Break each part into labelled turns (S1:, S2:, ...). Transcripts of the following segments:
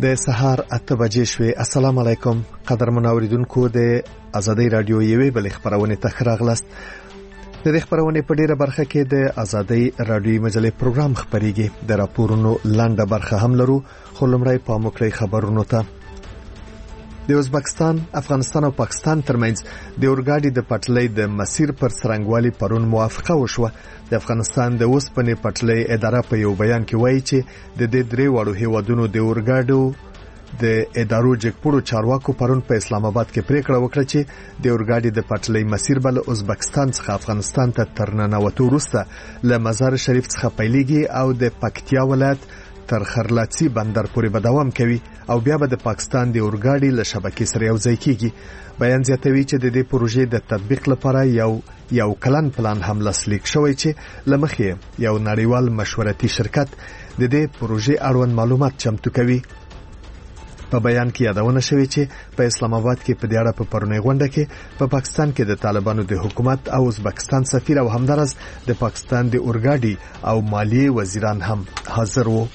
S1: د سهار 8 بجې شوې. السلام علیکم قدرمن اوریدونکو، د ازادۍ رادیو یوې بل خبرونه ته راغلاست. د دې خبرونه په ډیره برخه کې د ازادۍ رادیو مجلې پروګرام خبريږي. د راپورونو لاندې برخه هم لرو، خو لمړی په مخکې خبرونو ته. د ازبکستان، افغانستان او پاکستان ترمنځ د اورګاډي د پټلۍ د مسیر پر څرنګوالي پرون موافقه وشوه. د افغانستان د اوسپنې پټلۍ اداره په یو بیان کې وایي چې د دې درې وړو هیوادونو د اورګاډو د ادارو جګپړو چارواکو پرون په اسلام آباد کې پریکړه وکړه چې د اورګاډي د پټلۍ مسیر بل ازبکستان څخه افغانستان ته ترننوتو وروسته له مزار شریف څخه پیلېږي او د پکتیا ولایت تر خرلاچي بندر پورې به دوام کوي او بیا به د پاکستان د اورګاډي له شبکې سره یوځای کیږي. بیان زیاتوي چې د دې پروژې د تطبیق لپاره یو کلن پلان هم لاسلیک شوی چې لمخې یو نړیوال مشورتي شرکت د دې پروژې اړوند معلومات چمتو کوي. په بیان کې یادونه شوې چې په اسلام آباد کې په دیاره په پرونی غونډه کې په پاکستان کې د طالبانو د حکومت او ازبکستان سفیر او همدارس د پاکستان د اورګاډي او مالیې وزیران هم حاضر وو.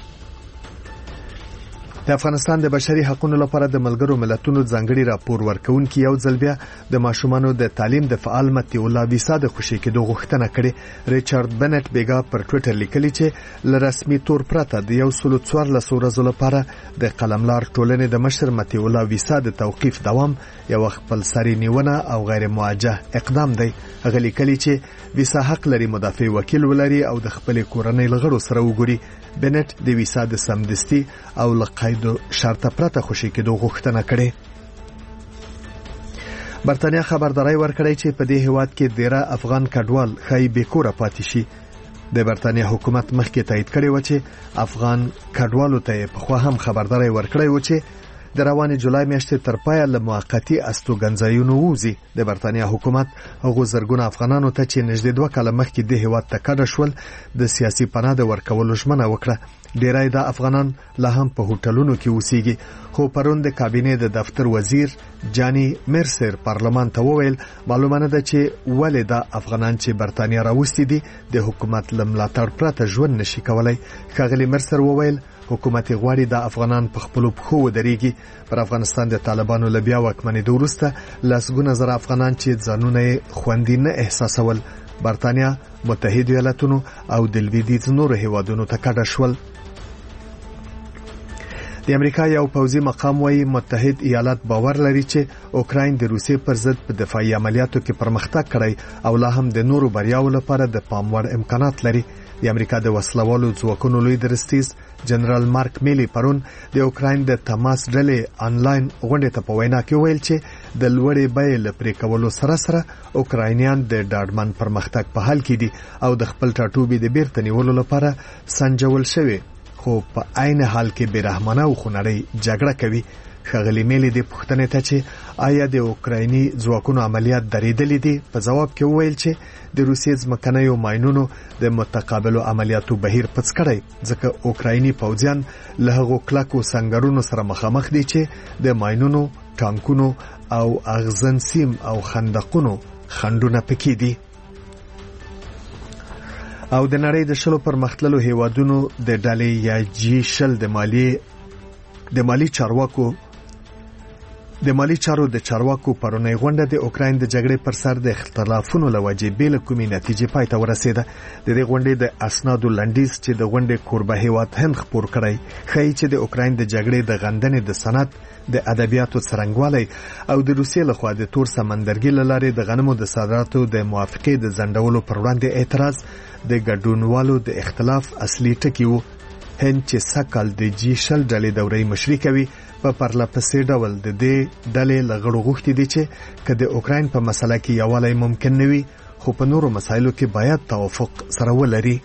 S1: د افغانستان د بشري حقوقو لپاره د ملګرو ملتونو ځانګړي راپور ورکونکي یو ځل بیا د ماشومانو د تعلیم د فعال متي الله ویسا د خوشي کېدو غوښتنه کړې. ریچارډ بنټ بیګا پر ټوئیټر لیکلي چې ل رسمي تور پرته د 114 ورځې لپاره د قلملار ټولنې د مشر متي الله ویسا د توقيف دوام یو خپل سري نیونه او غیر موجه اقدام دی. هغه لیکلي چې ویسا حق لري مدافع وکیل ولري او د خپل کورنۍ لغړو سره وګوري. بنټ د ویسا د سمدستي او لقایدو شرط پرته خوشي کېدو غوښتنه کړې. برتانیا خبرداري ورکړې چې په دې هیواد کې ډیره افغان کډوال خای بیکوره پاتې شي. د برتانیا حکومت مخکې تایید کړی و چې افغان کډوالو ته په خو هم خبرداري ورکړی و چې د روانې جولای میاشتې تر پایه له موقتی استوګنځایونو ووزي. د برتانیا حکومت هغو زرګونه افغانانو ته چې نږدې 2 کاله مخکې د هیواد ته کډه شول د سیاسي پناه د ورکولو ژمنه وکړه. ډیری د افغانان لا هم په هوټلونو کې اوسېږي. خو پرون د کابینې د دفتر وزیر جانی مرسر پارلمان ته وویل معلومه نه ده چې ولې د افغانان چې برتانیا راوستي دي د حکومت لملاتړ پرته ژوند نشي کولای. ښاغلي مرسر وویل حکومت غواړي د افغانان په خپل پخو ودرېږي. پر افغانستان د طالبانو لبیا واکمنې وروسته لسګونه زره افغانان چې ځانونه خوندي نه احساسول برتانیا، متحده ایالاتونو او د لویدیځ نورو هیوادونو ته کډه شول. د امریکا یو پوځي مقام وايي متحد ایالات باور لري چې اوکراین د روسیې پر ضد په دفاعي عملیاتو کې پرمختګ کړی او لا هم د نورو بریاو لپاره د پاموړ امکانات لري. د امریکا د وسلوالو ځواکونو لوی درستیز جنرال مارک میلی پرون د اوکراین د تماس ډلې آنلاین غونډې ته په وینا کې ویل چې د لوړې بیې لپاره کولو سره سره اوکراینیان د ډاډمن پرمختګ په حال کې دي او د خپل ټاټوبې د بیرته نیولو لپاره سنجول شوی، خو په عین حال کې بیرحمانه او خونړۍ جګړه کوي. ښاغلي میلی د پوښتنې ته چې آیا د اوکرایني ځواکونو عملیات درېدلې دي په جواب کې وویل چې د روسیې ځمکنیو ماینونو د متقابلو عملیاتو بهیر پڅ کړی ځکه اوکرایني پوځیان له هغو کلکو سنگرونو سره مخامخ دي چې د ماینونو، ټانکونو او اغزن سیم او خندقونو خندونه پکې دي. او د نړۍ د شلو پرمختللو هیوادونو د ډلې یا G20 د مالی چارو د چارواکو پرونی غونډه د اوکراین د جګړې پر سر د اختلافونو لوجې بیل کومې نتیجې پای ته ورسېده. د دې غونډې د اسنادو لنډیز چې د غونډې کوربه هیواد هند خپور کړی ښایي چې د اوکراین د جګړې د غندنې د صنعت د ادبیاتو څرنګوالی او د روسیې لخوا د تور سمندرګي له لارې د غنمو د صادراتو د موافقې د ځنډولو پر وړاندې اعتراض د ګډونوالو د اختلاف اصلي ټکي وو. هند چې سکهال د G20 ډلې دورې مشري کوي په پرله پسې ډول د دې ډلې لغړو غوښتي دي چې که د اوکراین په مسله کې یووالی ممکن نه وي خو په نورو مسایلو کې باید توافق سره ولري.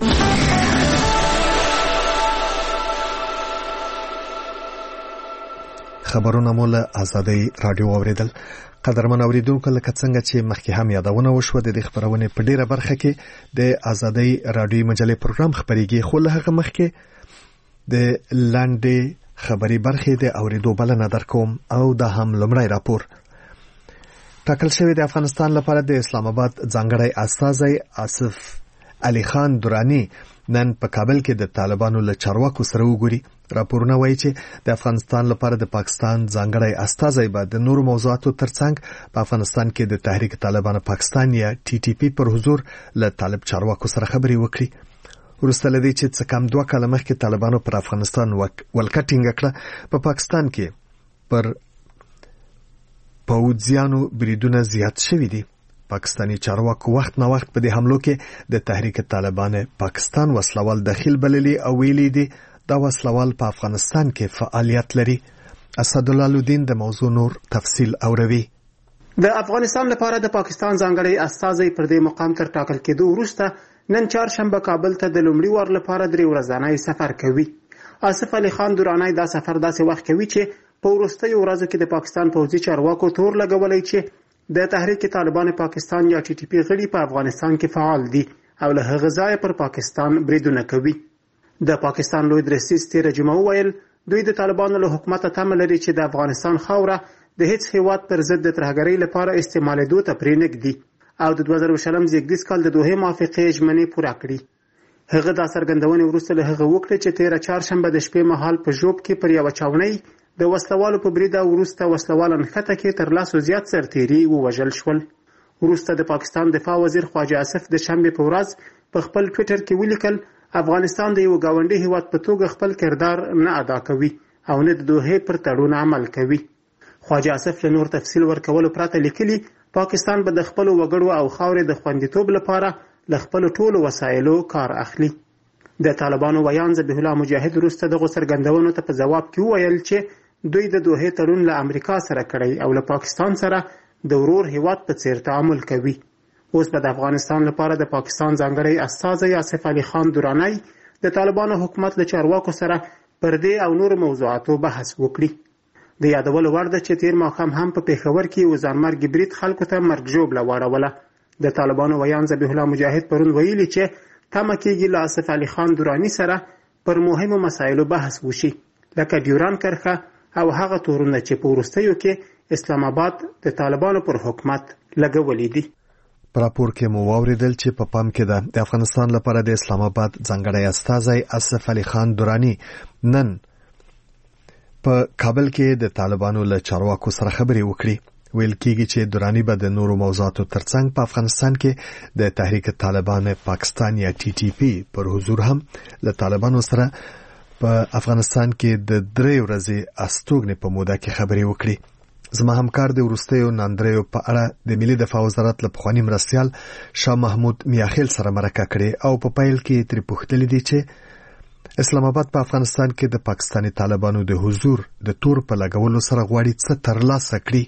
S1: خبرونه مو له ازادۍ رادیو اوریدل. قدرمن اوریدونکو، لکه څنګه چې مخکې هم یادونه وشوه د دې خبرونه په ډیره برخه کې د ازادۍ رادیو مجلې پروګرام خبريږي، خو له هغه مخکې د لاندې خبري برخې د اوریدو بلنه درکوم او دا هم لمړی راپور. ټاکل شوی د افغانستان لپاره د اسلام آباد ځانګړی استازی آصف علي خان درانی نن په کابل کې د طالبانو له چارواکو سره وګوري. راپورونه وایي چې د افغانستان لپاره د پاکستان ځانګړی استازی به د نورو موضوعاتو ترڅنګ په افغانستان کې د تحریک طالبان پاکستان یا ټي ټي پی پر حضور له طالب چارواکو سره خبرې وکړي. وروسته لدی چې څه کم 2 کاله مخکې طالبانو پر افغانستان ولکه ټینګه کړه، په پاکستان کې پر پوځیانو بریدونه زیات شوي دي. پاکستانی چارواکو وخت نه وخت په دې حملو کې د تحریک طالبان پاکستان وسلوال داخل بللي او ویلي دي دا وسلوال په افغانستان کې فعالیت لري. اسدالله الدین د موضوع نور تفصیل اوروي.
S2: د افغانستان لپاره د پاکستان ځانګړی استازی پر دې مقام تر ټاکل کېدو وروسته نن چهارشنبه کابل ته د لومړي وار لپاره 3 ورځنی سفر کوي. آصف علي خان درانی دا سفر داسې وخت کوي چې په وروستیو ورځو کې د پاکستان پوځي چارواکو تور لګولای چې د تحریک طالبان پاکستان یا ټي ټي پی غړي په افغانستان کې فعال دي او له هغه ځایه پر پاکستان بریدونه کوي. د پاکستان لوی درسیز تیر جمعه ویل دوی د طالبانو له حکومت تمه لري چې د افغانستان خاوره د هیڅ هیواد پر ضد د ترهګرۍ لپاره استعمالېدو ته پرې نږدي او د 2020 زیږدیز کال د دوحې موافقې ژمنې پوره کړي. هغه دا څرګندونې وروسته له هغه وکړه چې تیر چهارشنبه د شپې مهال په ژوب کې پر یو چاونۍ د وسلوالو په بریده وروسته وسلوالان خطه کې تر لاسو زیات سرتیري ووژل شول. وروسته د پاکستان دفاع وزیر خواجه آصف د شنبه په ورځ په خپل ټوئیټر کې ولیکل افغانستان د یو گاونډي هیواد په توګه خپل کردار نه ادا کوي او نه د دوحې پر تړون عمل کوي. خواجه آصف له نور تفصیل ورکولو پرته لیکلي پاکستان به د خپل وګړو او خاورې د خوندیتوب لپاره له خپل ټولو وسایلو کار اخلي. د طالبانو ویان ذبیح الله مجاهد وروسته د څرګندونو ته په جواب کې وویل چې دوی د دوحې تړون له امریکا سره کړی او له پاکستان سره د ورور هیواد په څیر تعامل کوي. اوس به د افغانستان لپاره د پاکستان ځانګړی استازی آصف علي خان درانی د طالبانو حکومت له چارواکو سره پر دې او نور موضوعاتو بحث وکړي. د یادولو وړ ده چې تیر ماښام هم په پېښور کې یو ځانمرګي برید خلکو ته مرګ ژوبله واړوله. د طالبانو ویان ذبیح الله مجاهد پرون ویلي چې تمه کېږي له آصف علي خان درانی سره پر مهمو مسایلو بحث وشي لکه ډیوران کرښه او هغه تورونه چې په وروستیو کې اسلام آباد د طالبانو پر حکومت لګولې دي.
S1: په راپور کې مو واوریدل چې په پام کې ده د افغانستان لپاره د اسلام آباد ځانګړی استازی آصف علي خان درانی نن په کابل کې د طالبانو له چارواکو سره خبرې وکړي. ویل کېږي چې درانی به د نورو موضوعاتو ترڅنګ په افغانستان کې د تحریک طالبان پاکستان یا ټي ټي پی پر حضور هم له طالبانو سره په افغانستان کې د 3 ورځې استوګنې په موده کې خبرې وکړي. زما همکار د وروستیو ناندریو په اړه د ملي دفاع وزارت له پخواني مرستیال شاه محمود میاخیل سره مرکه کړې او په پایل کې ترې پوښتنه دي چې اسلام آباد په افغانستان کې د پاکستاني طالبانو د حضور د تور په لګولو سره غواړي څه ترلاسه کړي.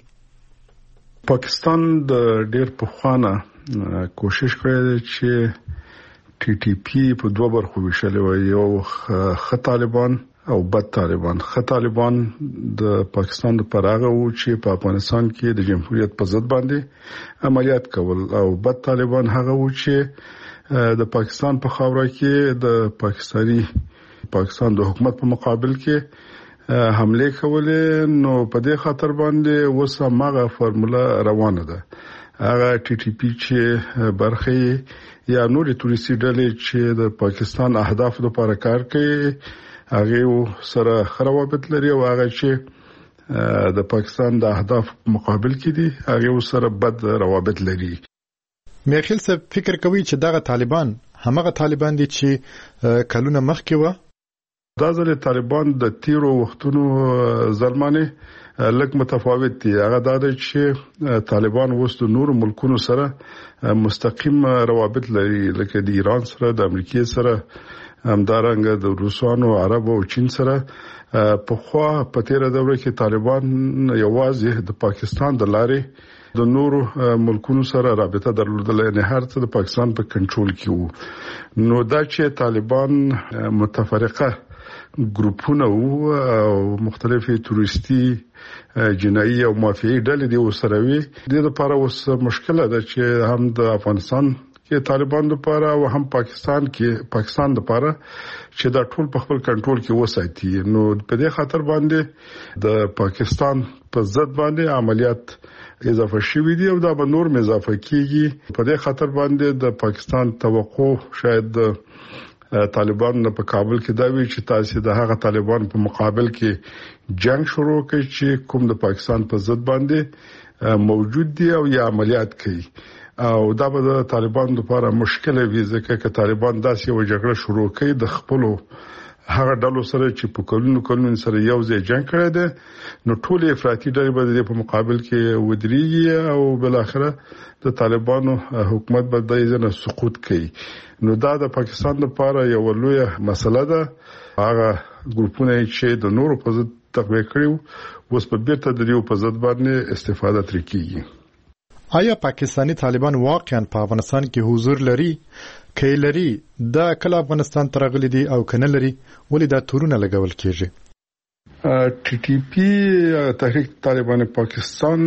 S3: پاکستان د ډېر پخوانه کوشش کړی چې ټي ټي پی په 2 برخو ویشلې و، یو ښه طالبان او بد طالبان. ښه طالبان د پاکستان د پراغه و چې په افغانستان کې د جمهوریت په ضد باندې عملیات کول او بد طالبان هغه و چې د پاکستان په خاوره کې د پاکستان د حکومت په مقابل کې حمله کولې. نو په دې خاطر باندې وسه ماغه فرموله روانه ده. هغه ټي ټي پی چې برخه یا نوري توريستي ډلې چې د پاکستان اهداف لپاره کار کوي هغه سره خرابت لري او هغه چې د پاکستان د اهداف مقابل کې دي هغه سره بد روابط لري.
S4: میخیل صاحب فکر کوي چې دغه طالبان همغه طالبان دي چې کلونه مخکې و.
S3: دا ځل طالبان د تیرو وختونو ظلمانه لږ متفاوت دي. هغه دا دی چې طالبان اوس د نورو ملکونو سره مستقیم روابط لري لکه د ایران سره، د امریکا سره، همدارنګه د روسانو، عربو او چین سره. په خوا په تیره دوره کې طالبان یوازې د پاکستان د لارې د نورو ملکونو سره رابطه درلودله، نه هر څه د پاکستان په کنټرول کې وو. نو دا چې طالبان متفرقه ګروپونه او مختلفي توريستي جنایي او مافیایي ډلې دي وسروي. د لپاره اوس مشکله ده چې هم د افغانستان کې طالبان لپاره او هم پاکستان لپاره چې دا ټول په خپل کنټرول کې وساتي. نو په دې خاطر باندې د پاکستان په ضد باندې عملیات اضافه شوي دي او دا به نور اضافه کیږي. په دې خاطر باندې د پاکستان توقع شاید طالبان په کابل کې دا وی چې تاسو د هغه طالبان په مقابل کې جنگ شروع کړئ چې کوم د پاکستان په ضد باندې موجود دي او یا عملیات کوي او دا به د طالبان لپاره مشکل وي ځکه چې طالبان داسې یو جګړه شروع کوي د خپل هغه ډلو سره چې په کلونو سره یو ځای جنگ کړی دی نو ټول افراطي ډلې به د په مقابل کې ودرېږي او بل اخره د طالبانو حکومت به د ځنه سقوط کوي نو دا د پاکستان لپاره یو لوی مسله ده هغه ګروپونه چې د نورو په ضد تقویه کړیو اوس په بیرته د یو په ضد باندې استفاده ترې کیږي
S4: آیا پاکستانی طالبان واقعا په افغانستان کې حضور لري کې لري دا کله افغانستان ترغلي دي او کنه لري ولې دا تورونه لګول کیږي
S3: ټي ټي پی تحریک طالبان پاکستان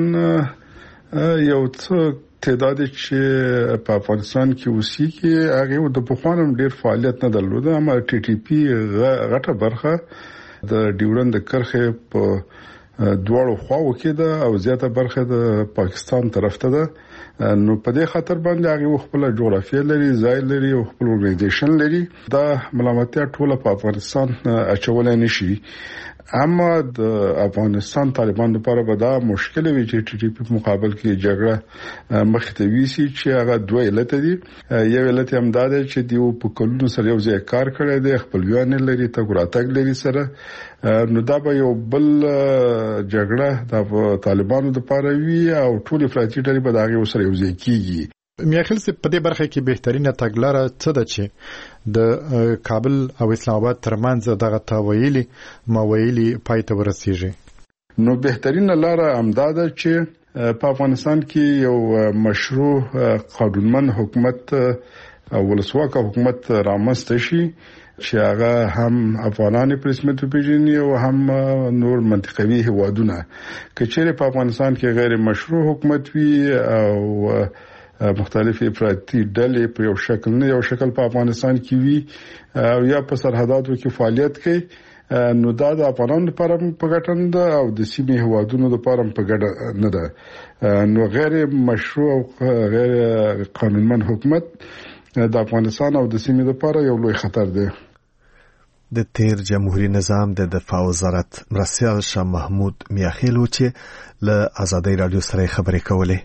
S3: یو څه تعداد چې په افغانستان کې اوسېږي هغه د پخوانم ډیر فعالیت نه درلود اما ټي ټي پی غټه برخه د ډیورند کرخه په دواړو خواو کې ده او زیاته برخه د پاکستان طرف ته ده نو په دې خاطر باندې هغه خپل جغرافیه لري ځای لري او خپل اورګنایزیشن لري دا ملامتیا ټوله په افغانستان اچولای نشي اما د افغانستان طالبان لپاره به دا مشکل وي چې ټي ټي پی په مقابل کې جګړه مخ ته ویسي چې هغه دوه علت دي یو علت هم دا دی چې دیو په کلونو سره یو ځای کار کړی دی خپل ویان لري تګوراتګ لري سره نو دا به یو بل جګړه د طالبانو لپاره وي او ټول افراطي ډلې به دا غي سره یو ځای کیږي
S4: میاخیل سي په دې برخه کې بهترینه تګلاره څه ده چې د کابل او اسلام آباد ترمنځ دغه تاویلي مویلي پای ته ورسیږي
S3: نو بهترینه لاره امداده چې په افغانستان کې یو مشروع قانونمن حکومت او ولسواک حکومت رامنځته شي چې هغه هم افغانان په رسمیت پیژني او هم نور منطقوي هوادونه کچېره په افغانستان کې غیر مشروع حکومت وي او مختلف افراطي ډلې په یو شکل نه یو شکل په افغانستان کې وي او یا په سرحداتو کې فعالیت کوي نو دا د افغانانو لپاره په ګټه ده او د سیمې هوادونو لپاره په ګټه نه ده نو غیر مشروع او غیر قانونمن حکومت د افغانستان او د سیمې لپاره یو لوی خطر دی
S1: د تیر جمهوریت نظام د دفاع وزارت مرسیال شاه محمود میاخیلو چې له آزادۍ رادیو سره خبرې کولې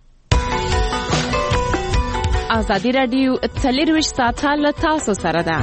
S5: آزادی رادیو 24 ساعته له تاسو سره ده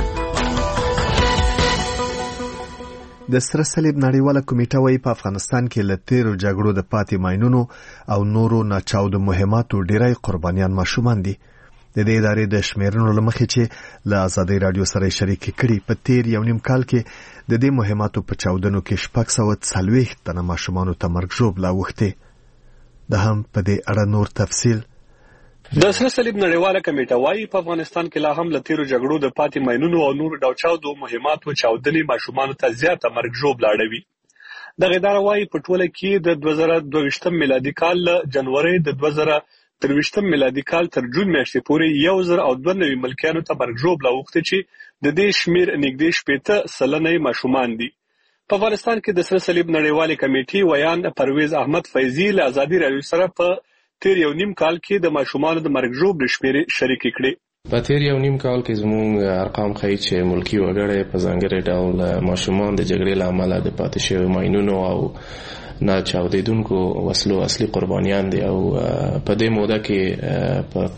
S1: د سره صلیب نړیواله کمیټه وايي په افغانستان کې له تیرو جګړو د پاتې ماینونو او نورو ناچاودو مهماتو ډیری قربانیان ماشومان دي د دې ادارې د شمیرنو لمخې چې له آزادۍ رادیو سره شریک کړي په تیر یو نیم کال کې د دې مهماتو په چاودنو کې 640 تنه ماشومان ته مرګ ژوبله وخته د هم په دې اړه نور تفصیل
S6: د سره صلیب نړیواله کمیټه وايي په افغانستان کې لا هم له تیرو جګړو د پاتې ماینونو او نورو ډاوچاودو مهماتو چاودنې ماشومان ته زیاته مرګ ژوبله اړوي دغه اداره وايي په ټوله کې د 2022 میلادي کال له جنوري د 2023 میلادي کال تر جون میاشتې پورې 1092 ملکیانو ته مرګ ژوبله وخته چې د دې شمیر نږدې 70% ماشومان دي په افغانستان کې د سره صلیب نړیواله کمیټې ویان پرویز احمد فیضی له آزادۍ رادیو سره په تیر یو نیم کال کې د ماشومان د مرګ ژوبلې شمیرې شریک کړي
S7: په تیر یو نیم کال کې زموږ ارقام ښیي چې ملکی وګړي په ځانګړي ډول ماشومان د جګړې له امله د پاتې شویو ماینونو او نه چاودیدونکو وسلو اصلي قربانیان دي او په دې موده کې په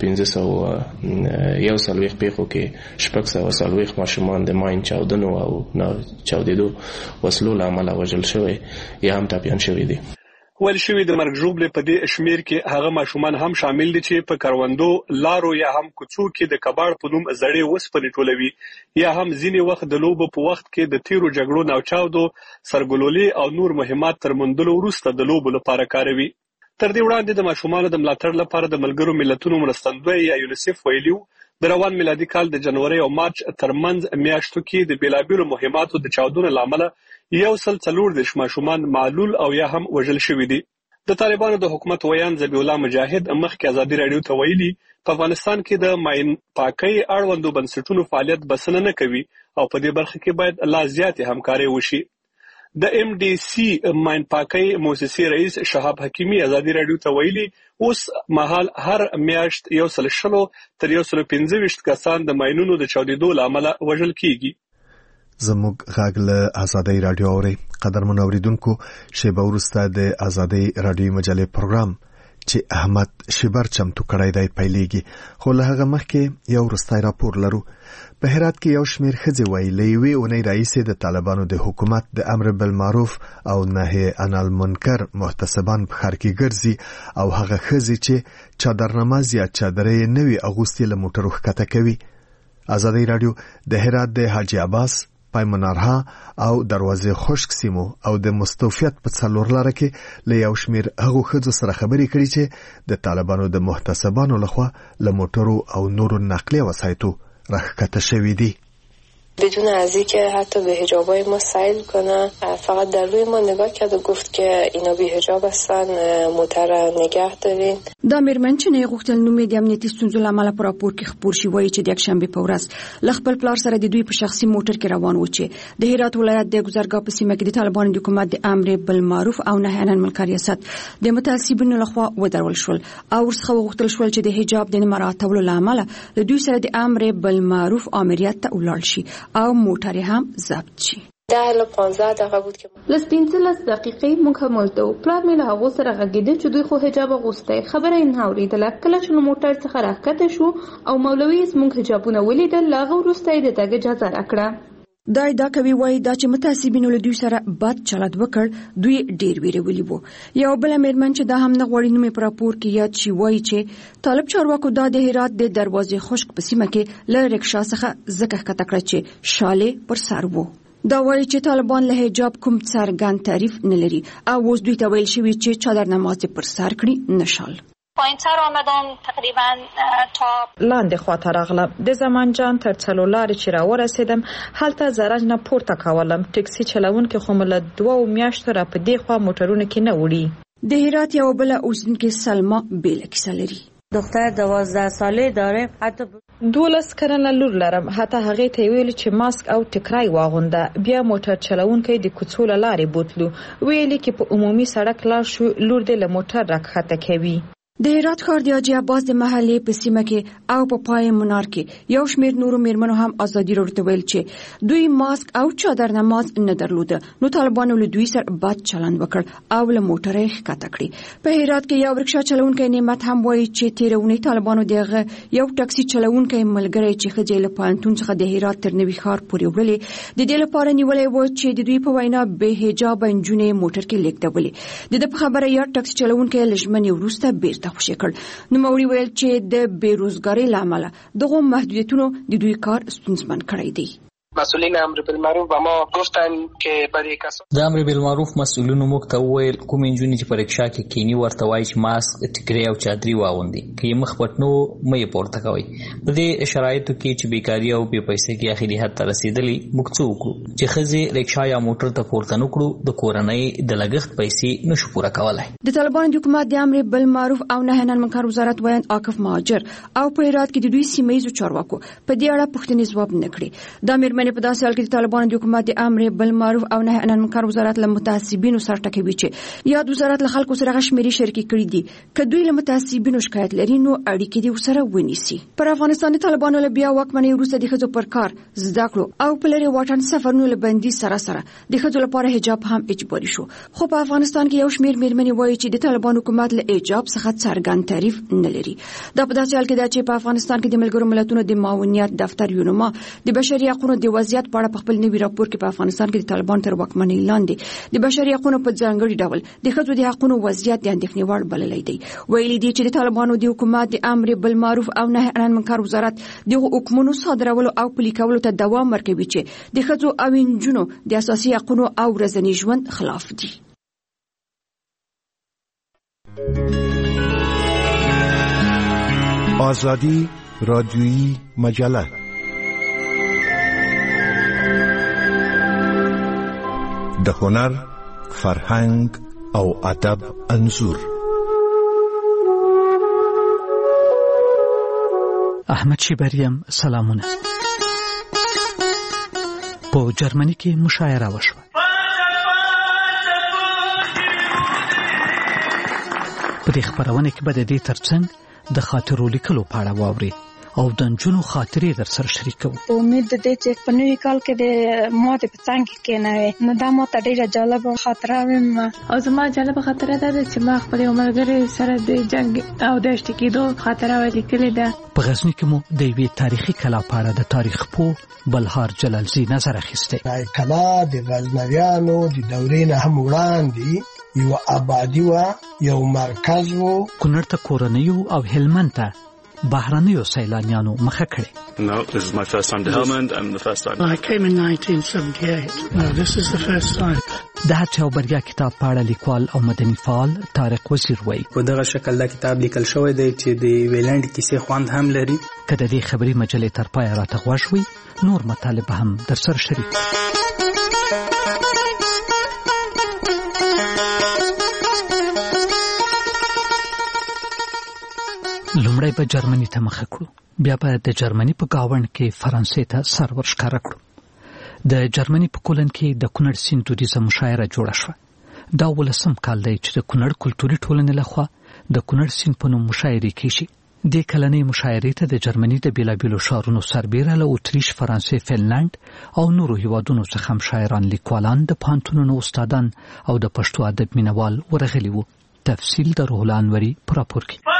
S7: 1540 پیښو کې 640 ماشومان د ماین چاودنو او نه چاودیدو وسلو له امله وژل شوي یا هم ټپیان شوي دي
S6: ویل شوی د مرګ ژوبلې په دې شمیر کې هغه ماشومان هم شامل دي چې په کروندو لارو یا هم کوڅو کې د کباړ په نوم زړې وسپنې ټولوي یا هم ځینې وخت د لوبو په وخت کې د تیرو جګړو ناوچاودو سرګلولي او نور مهمات تر موندلو وروسته د لوبو لپاره کاروي تر دې وړاندې د ماشومانو د ملاتړ لپاره د ملګرو ملتونو مرستندوی یا یونیسف ویلیو د روان میلادي کال د جنوري او مارچ ترمنځ میاشتو کې د بیلابیلو مهماتو د چاودنو لامل 140 ماشومان معلول او یا هم وژل شوي دي د طالبانو د حکومت ویان ذبیح الله مجاهد مخکې آزادۍ رادیو ته ویلي په افغانستان کې د ماین پاکۍ اړوندو بنسټونو فعالیت بسنه نه کوي او په دې برخه کې باید لا زیاتې همکاري وشي د MDC ماین پاکي مؤسسې رئیس شهاب حکیمی ازادي رادیو ته ویلي اوس مهال هر میاشت 100 تر 125 کسان د ماینونو د چاودېدو لامل وژل کیږي.
S1: زموږ غږ له ازادي رادیو اوري. قدرمن اوریدونکو، شیبه وروسته د ازادي رادیو مجلې پروګرام چې احمد شبر چمتو کړی دی پیلېږي، خو له هغه مخکې یو وروستی راپور لرو. په هرات کې یو شمېر ښځې وایي له یوې اونۍ راهیسې د طالبانو د حکومت د امر بالمعروف او نهي عن المنکر محتسبان په ښار کې ګرځي او هغه ښځې چې چادرنماز یا چادرې نه وي اغوستې له موټرو ښکته کوي. ازادي رادیو د هرات د حاجي عباس، پایمنارها او دروازې خشک سیمو او د مستوفیت په څلور لاره کې له یو شمېر هغو ښځو سره خبرې کړي چې د طالبانو د محتسبانو لخوا له موټرو او نورو نقلیه وسایطو راښکته شوي دي.
S8: بدون از اینکه حتی به حجابای ما سیل کنه، فقط در روی ما نگاه کرد و گفت که اینا بی حجاب هستن، موتر نگه دارین.
S9: دا میرمن چې نه غوښتل نومې د امنیتي ستونزو له امله په راپور کې خپور شي، وایي چې د یکشنبې په ورځ له خپل پلار سره د دوی په شخصي موټر کې روان و چې د هرات ولایت د ګذرګاه په سیمه کې د طالبانو د حکومت د امر بالمعروف او نهي عن المنکر ریاست د متعصبینو لخوا ودرول شول او ورڅخه غوښتل شول چې د حجاب د مراعاتولو له امله د دوی سره د امر بالمعروف امریت ته ولاړ شي او موټر هم ضبط شي.
S8: 10-15 دقیقه بود که
S10: لس 15 دقیقې موږ هم ولته پلار مې له هغو سره غږېده چې دوی خو حجاب اغوستی. خبره یې نه اورېدله. کله چې له موټر څخه راښکته شو او مولوي زموږ حجابونه ولیدل، له هغه وروسته یې د تګ اجازه راکړه.
S9: دا ادعا کوي وایي دا چې متعصبینو له دوی سره بد چلند وکړ، دوی ډېر ویرولي وو. یو بل میرمن چې دا هم نه غواړي نوم په راپور کې یاد شي، وایي چې طالب چارواکو دا د هرات د دروازې خشک په سیمه کې له رکشا څخه ځکه ښکته کړه چې شاله پر سر وو. دا وایي چې طالبان له حجاب کوم څرګند تعریف نه لري او اوس دوی ته ویل شوي چې چادر نماز پر سر کړي، نه شال.
S11: پایین‌تر آمدم تقریبا تا
S12: لاندې خواته راغلم. د زمان جان تر څلو لارې چې راورسېدم هلته زرج نه پورته کولم. ټکسي چلونکي خو مله 2 میاشتو را په دې خوا موټرونه کې نه وړي.
S9: د هرات یو بل اوسیدونکې سلما بیل کیسه لري.
S13: دختر 12 ساله داره، حتی
S12: 12 کلنه لور لرم. حتی هغه ته ویل چې ماسک او ټکرای واغونده. بیا موټر چلونکي د کوڅو لارې بوتلو، ویل کې په عمومي سړک لار شو، لور دې له موټر راکښته کوي.
S9: د هرات ښار د حاجي عباس د محلې په سیمه کې او په پای منار کې یو شمېر نورو میرمنو هم ازادي راډیو ته ویل چې دوی ماسک او چادر نماز نه درلوده، نو طالبانو له دوی سره بد چلند وکړ او له موټره یې ښکته کړي. په هرات کې یو رکشا چلونکی نعمت هم وایي چې تېره اونۍ طالبانو دغه یو ټکسي چلونکی ملګری چې ښځې له پوهنتون څخه د هرات تر نوي ښار پورې وړلې، د دې لپاره نیولی و چې د دوی په وینا بې حجابه نجونې موټر کې لېږدولې. د ده په خبره یو ټکسي چلونکی له ژمنې وروسته بیرته خوشې کړ. نو موري ویل چې د بیروزګاری لامل دغه محدودیتونو د دوی کار ستونزمن کړی دی.
S14: مسئولین امر بالمعروف به ما گفتن که برای کسان
S15: د امر بالمعروف مسئولینو موږ ته وویل کوم انجونې چې په رکشا کې کینی ورته وایي چې ماسک، ټکری او چادري واغوندي، که یې مخ پټنو مې پورته کوي. په دې شرایطو کې چې بیکاري او بې پیسې کې اخري حد ته رسیدلی، موږ څه وکړو چې ښځې رکشا یا موټر ته پورته نه کړو، د کورنۍ د لګښت پیسې نشو پوره کولای.
S9: د طالبانو د حکومت د امر بالمعروف او نهي عن المنکر وزارت وایي عاقف مهاجر او په هرات کې د دوی سیمه‌یزو چارواکو په دې اړه پوښتنې ځواب نه کړي. دا میرمنې په داسې حال کې طالبانو د حکومت د امر بالمعروف او نهي عن المنکر وزارت له متعصبینو سره ټکوي چې یاد وزارت له خلکو سره غشمري شریکي کړي دي. که دوی له متعصبینو شکایت لري نو اړیکې دې سره ونیسي. پر افغانستان د طالبانو له بیا واکمنۍ وروسته د ښځو پر کار، زده کړو او په لرې واټن سفرونو له بندي سره د ښځو لپاره حجاب هم اجباري شو. خو په افغانستان کې یو شمېر میرمنې وایي چې د طالبانو حکومت له حجاب څخه څرګند تعریف نه لري. دا په داسې حال کې ده چې په افغانستان کې د ملګرو ملتونو د معاونیت دفتر یونما د بشري حقوقو د وضعیت په اړه په خپل نوي راپور کې په افغانستان کې د طالبان تر واکمنۍ لاندې د بشري حقوقو په ځانګړي ډول د ښځو د حقوقو وضعیت د اندېښنې وړ بللی دی. ویلي دي چې د طالبانو د حکومت د امر بالمعروف او نهي عن المنکر وزارت د حکمونو صادرولو او پلي کولو ته دوام ورکوي چې د ښځو او نجونو د اساسي حقوقو او ورځني ژوند خلاف دي.
S16: آزادی رادیویی مجله د هنر، فرهنګ او ادب انځور.
S17: احمد شیبریم سلامونه. په جرمني کې مشاعره وشوه. په دې خبرونه کې به د دې ترڅنګ د خاطرو لیکلو په اړه واوري او د نجونو خاطرې در سره شریکو.
S18: امید د دې چې په نوي کال کې د ماته په څنګ کې نه نو دا ماته ډیره جالب خاطره ویم.
S19: او زما جالب خاطره ده چې ما خپل عمرګری سره د جنگ او د اشتکیدو خاطره ولیکلې ده.
S17: په غزنی کې مو د یوې تاریخي کلا په اړه د تاریخ پوه بلهار جلالزی نظر اخیسته.
S20: کلا د غزنویانو د دورې نه هم وړاندې یو آبادی و، یو مرکز و.
S17: کونړ ته کورنیو او هلمند ته بهرنیو سیلانیانو مخه کړي.
S21: No, this is my first time to Helmand and the first time.
S22: I came in 1978. No, this is the first time.
S17: د هڅې او بریا کتاب په اړه لیکوال او مدني فعال طارق وزیر وایي
S23: په دغه شکل دا کتاب لیکل شوی دی چې د ویلند کیسې خوند هم لري.
S17: که د دې خبري مجلې تر پایه راته غوږ وي نور مطالب هم در سره شریک. لومړی به جرمني ته مخه کړو، بیا به د جرمني په گاوند کې فرانسې ته سر ورښکاره کړو. د جرمني په کولن کې د کونړ سیند دودیزه مشاعره جوړه شوه. دا 18م کال دی چې د کونړ کلتوري ټولنې لخوا د کونړ سیند په نوم مشاعرې کیږي. د کلنۍ مشاعرې ته د جرمني د بیلابیلو ښارونو سربیره له اتریش، فرانسې، فنلند او نورو هیوادونو څخه هم شاعران، لیکوالان، د پوهنتونونو استادان او د پښتو ادب مینوال ورغلي وو. تفصیل د روح الله انوري په راپور کې.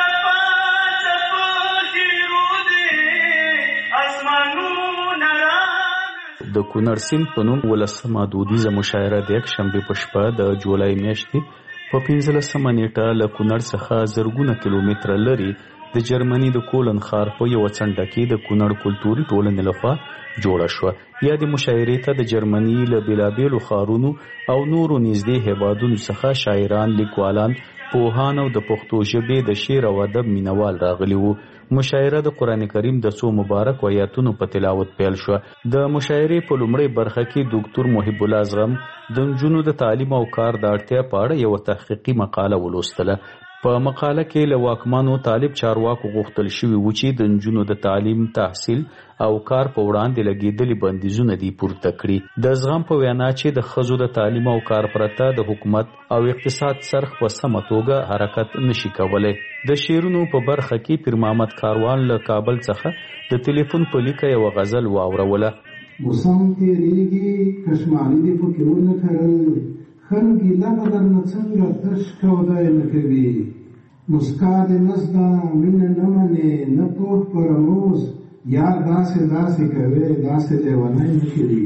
S24: د کونړ سیند په نوم 18مه دودیزه مشاعره د یک شنبې په شپه د جولای میاشتې په 15مه نیټه له کونړ څخه زرګونه کیلومتره لري د جرمني د کولن ښار په یو څنډه کې د کونړ کلتوري ټولنې لخوا جوړه شوه. یا د مشاعرې ته د جرمني له بیلابیلو ښارونو او نورو نږدې هیوادونو څخه شاعران، لیکوالان، پوهان او د پښتو ژبې د شعر او ادب مینوال راغلي وو. مشاعره د قرآن کریم د څو مبارک آیاتونو په تلاوت پیل شوه. د مشاعرې په لومړۍ برخه کې ډاکټر محب الله زغم د نجونو د تعلیم او کار د اړتیا په اړه یو تحقیقي مقاله ولوستله. په مقاله کې له واکمنو طالب چارواکو غوښتل شوي و چې د نجونو د تعلیم، تحصیل او کار په وړاندې لګېدلي بندیزونه دي پورته کړي. د زغم په وینا چې د ښځو د تعلیم او کار پرته د حکومت او اقتصاد څرخ په سمه توګه حرکت نشي کولی. د شعرونو په برخه کې پیر محمد کاروان له کابل څخه د ټلیفون په لیکه یو غزل واوروله.
S25: موسم تیریږي کشمالي دې پکې ونه کرل، خنګي لغه درنه څنګه تش کودای نه کوي، مسکا دې نزدا مینه نه منې نه پوه په رموز، یار داسې داسې کوي داسې لیونی نه کړي.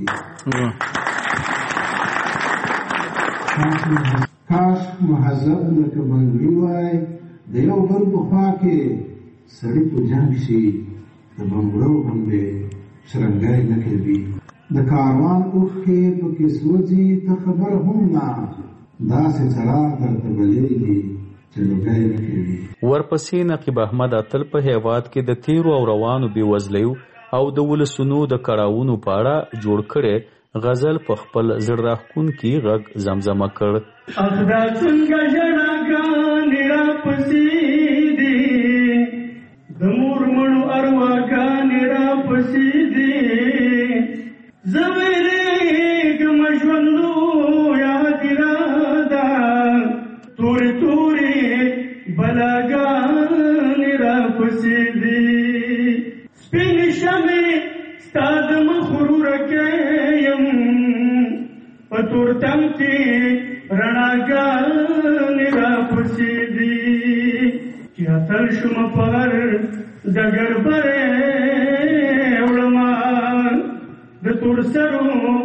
S25: کاش مهذب لکه بنګړي وای، د یو بل په خوا کې سړي په جنګ شي، د بنګړو باندې شرنګای نه کوي. د کاروان اوښکې پکې سوځي ته خبر هم نه، داسې څراغ درته بلېږي چې لوګی نه کوي.
S24: ورپسې نقیب احمد اتل په هیواد کې د تیرو او روانو بېوزلیو او د ولسونو د کړاوونو په اړه جوړ کړی غزل په خپل زړه راښکونکي غږ زمزمه کړ.
S26: اخدا څنګه ژړاګانې راپسې دي، د مور مړو ارواګانې راپسې دي، زه ویرېږم ژوندو یاد راده، تورې تورې بلاګانې راپسې دي، سپینې شمې ستا د مخ ورورکې یم، په تورتم کې رڼاګانې راپسې دي، چې اتل شومه پر ډګر برې وړمه، د تور سرو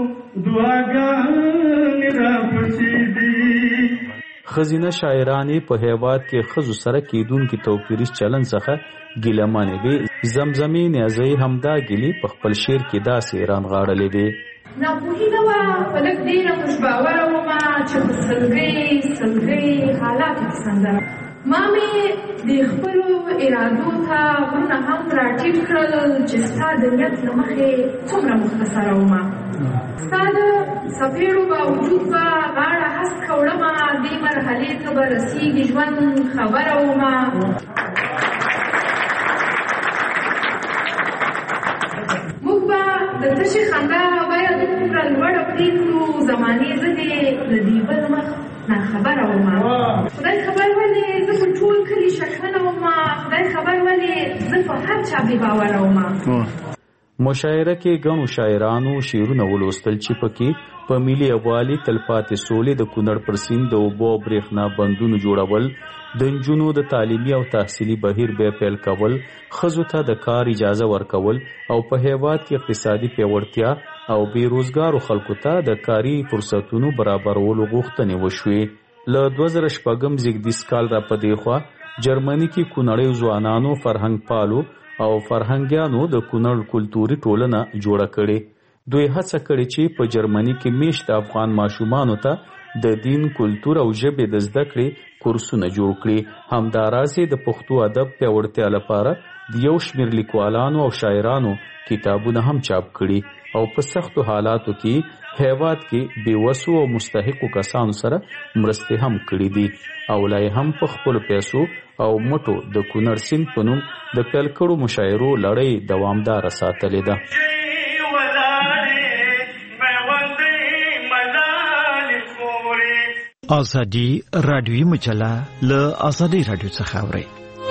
S26: دعاګانې راپسې دي.
S24: ښځینه شاعرانې په هیواد کې ښځو سره کېدونکي توپیریز چلن څخه ګیلمنې وې. زمزمې نیازۍ همدا ګیلې په خپل شعر کې داسې رانغاړلې وې.
S27: ناپوهي نه وه، په لږ ډېره خوشباوره ومه چې په سلګۍ حالاتو کې سندره. ما مې د خپلو ارادو ته غرونه هم راټیټ کړل چې ستا د نیت له مخې څومره مختصره ومه. ستا د څپېړو باوجود به غاړه هسکه وړمه، دې مرحلې ته به رسېږي ژوند خبره ومه. موږ به د تشې خندا باید دومره لوړه پرېږدو، زمانې ضدې د دې بل مخ ناخبره وم. خدای خبر ولې زه په ټول کلي شکمنه وم. خدای خبر ولې زه په هر چا بې باوره وم.
S24: مشاعره کې ګڼو شاعرانو شعرونه ولوستل چې پکې په ملي یووالي تلپاتې سولې د کونړ پر سیند د اوبو او برېښنا بندونو جوړول، د نجونو د تعلیمي او تحصیلي بهیر بیا پیل کول، ښځو ته د کار اجازه ورکول او په هیواد کې اقتصادي پیاوړتیا او بیروزګارو خلکو ته د کاري فرصتونو برابرولو غوښتنې وشوې. له 2006 زیږدیز کال را په دې خوا جرمني کې کونړیو ځوانانو فرهنګ پالو او فرهنګیانو د کونړ کلتوري ټولنه جوړه کړې. دوی هڅه کړې چې په جرمني کې میشت افغان ماشومانو ته د دین، کلتور او ژبې د زده کړې کورسونه جوړ کړي. همداراسې د پښتو ادب پیاوړتیا لپاره د یو شمېر لیکوالانو او شاعرانو کتابونه هم چاپ کړي او په سختو حالاتو کې هیواد کې بېوسو او مستحقو کسانو سره مرستې هم کړي دي او لا هم په خپلو پیسو او مټو د کونړ سیند په نوم د پیل کړو مشاعرو لړۍ دوامداره ساتلې ده.
S1: ازادي رادیوي مجله له ازادي رادیو څخه اوري.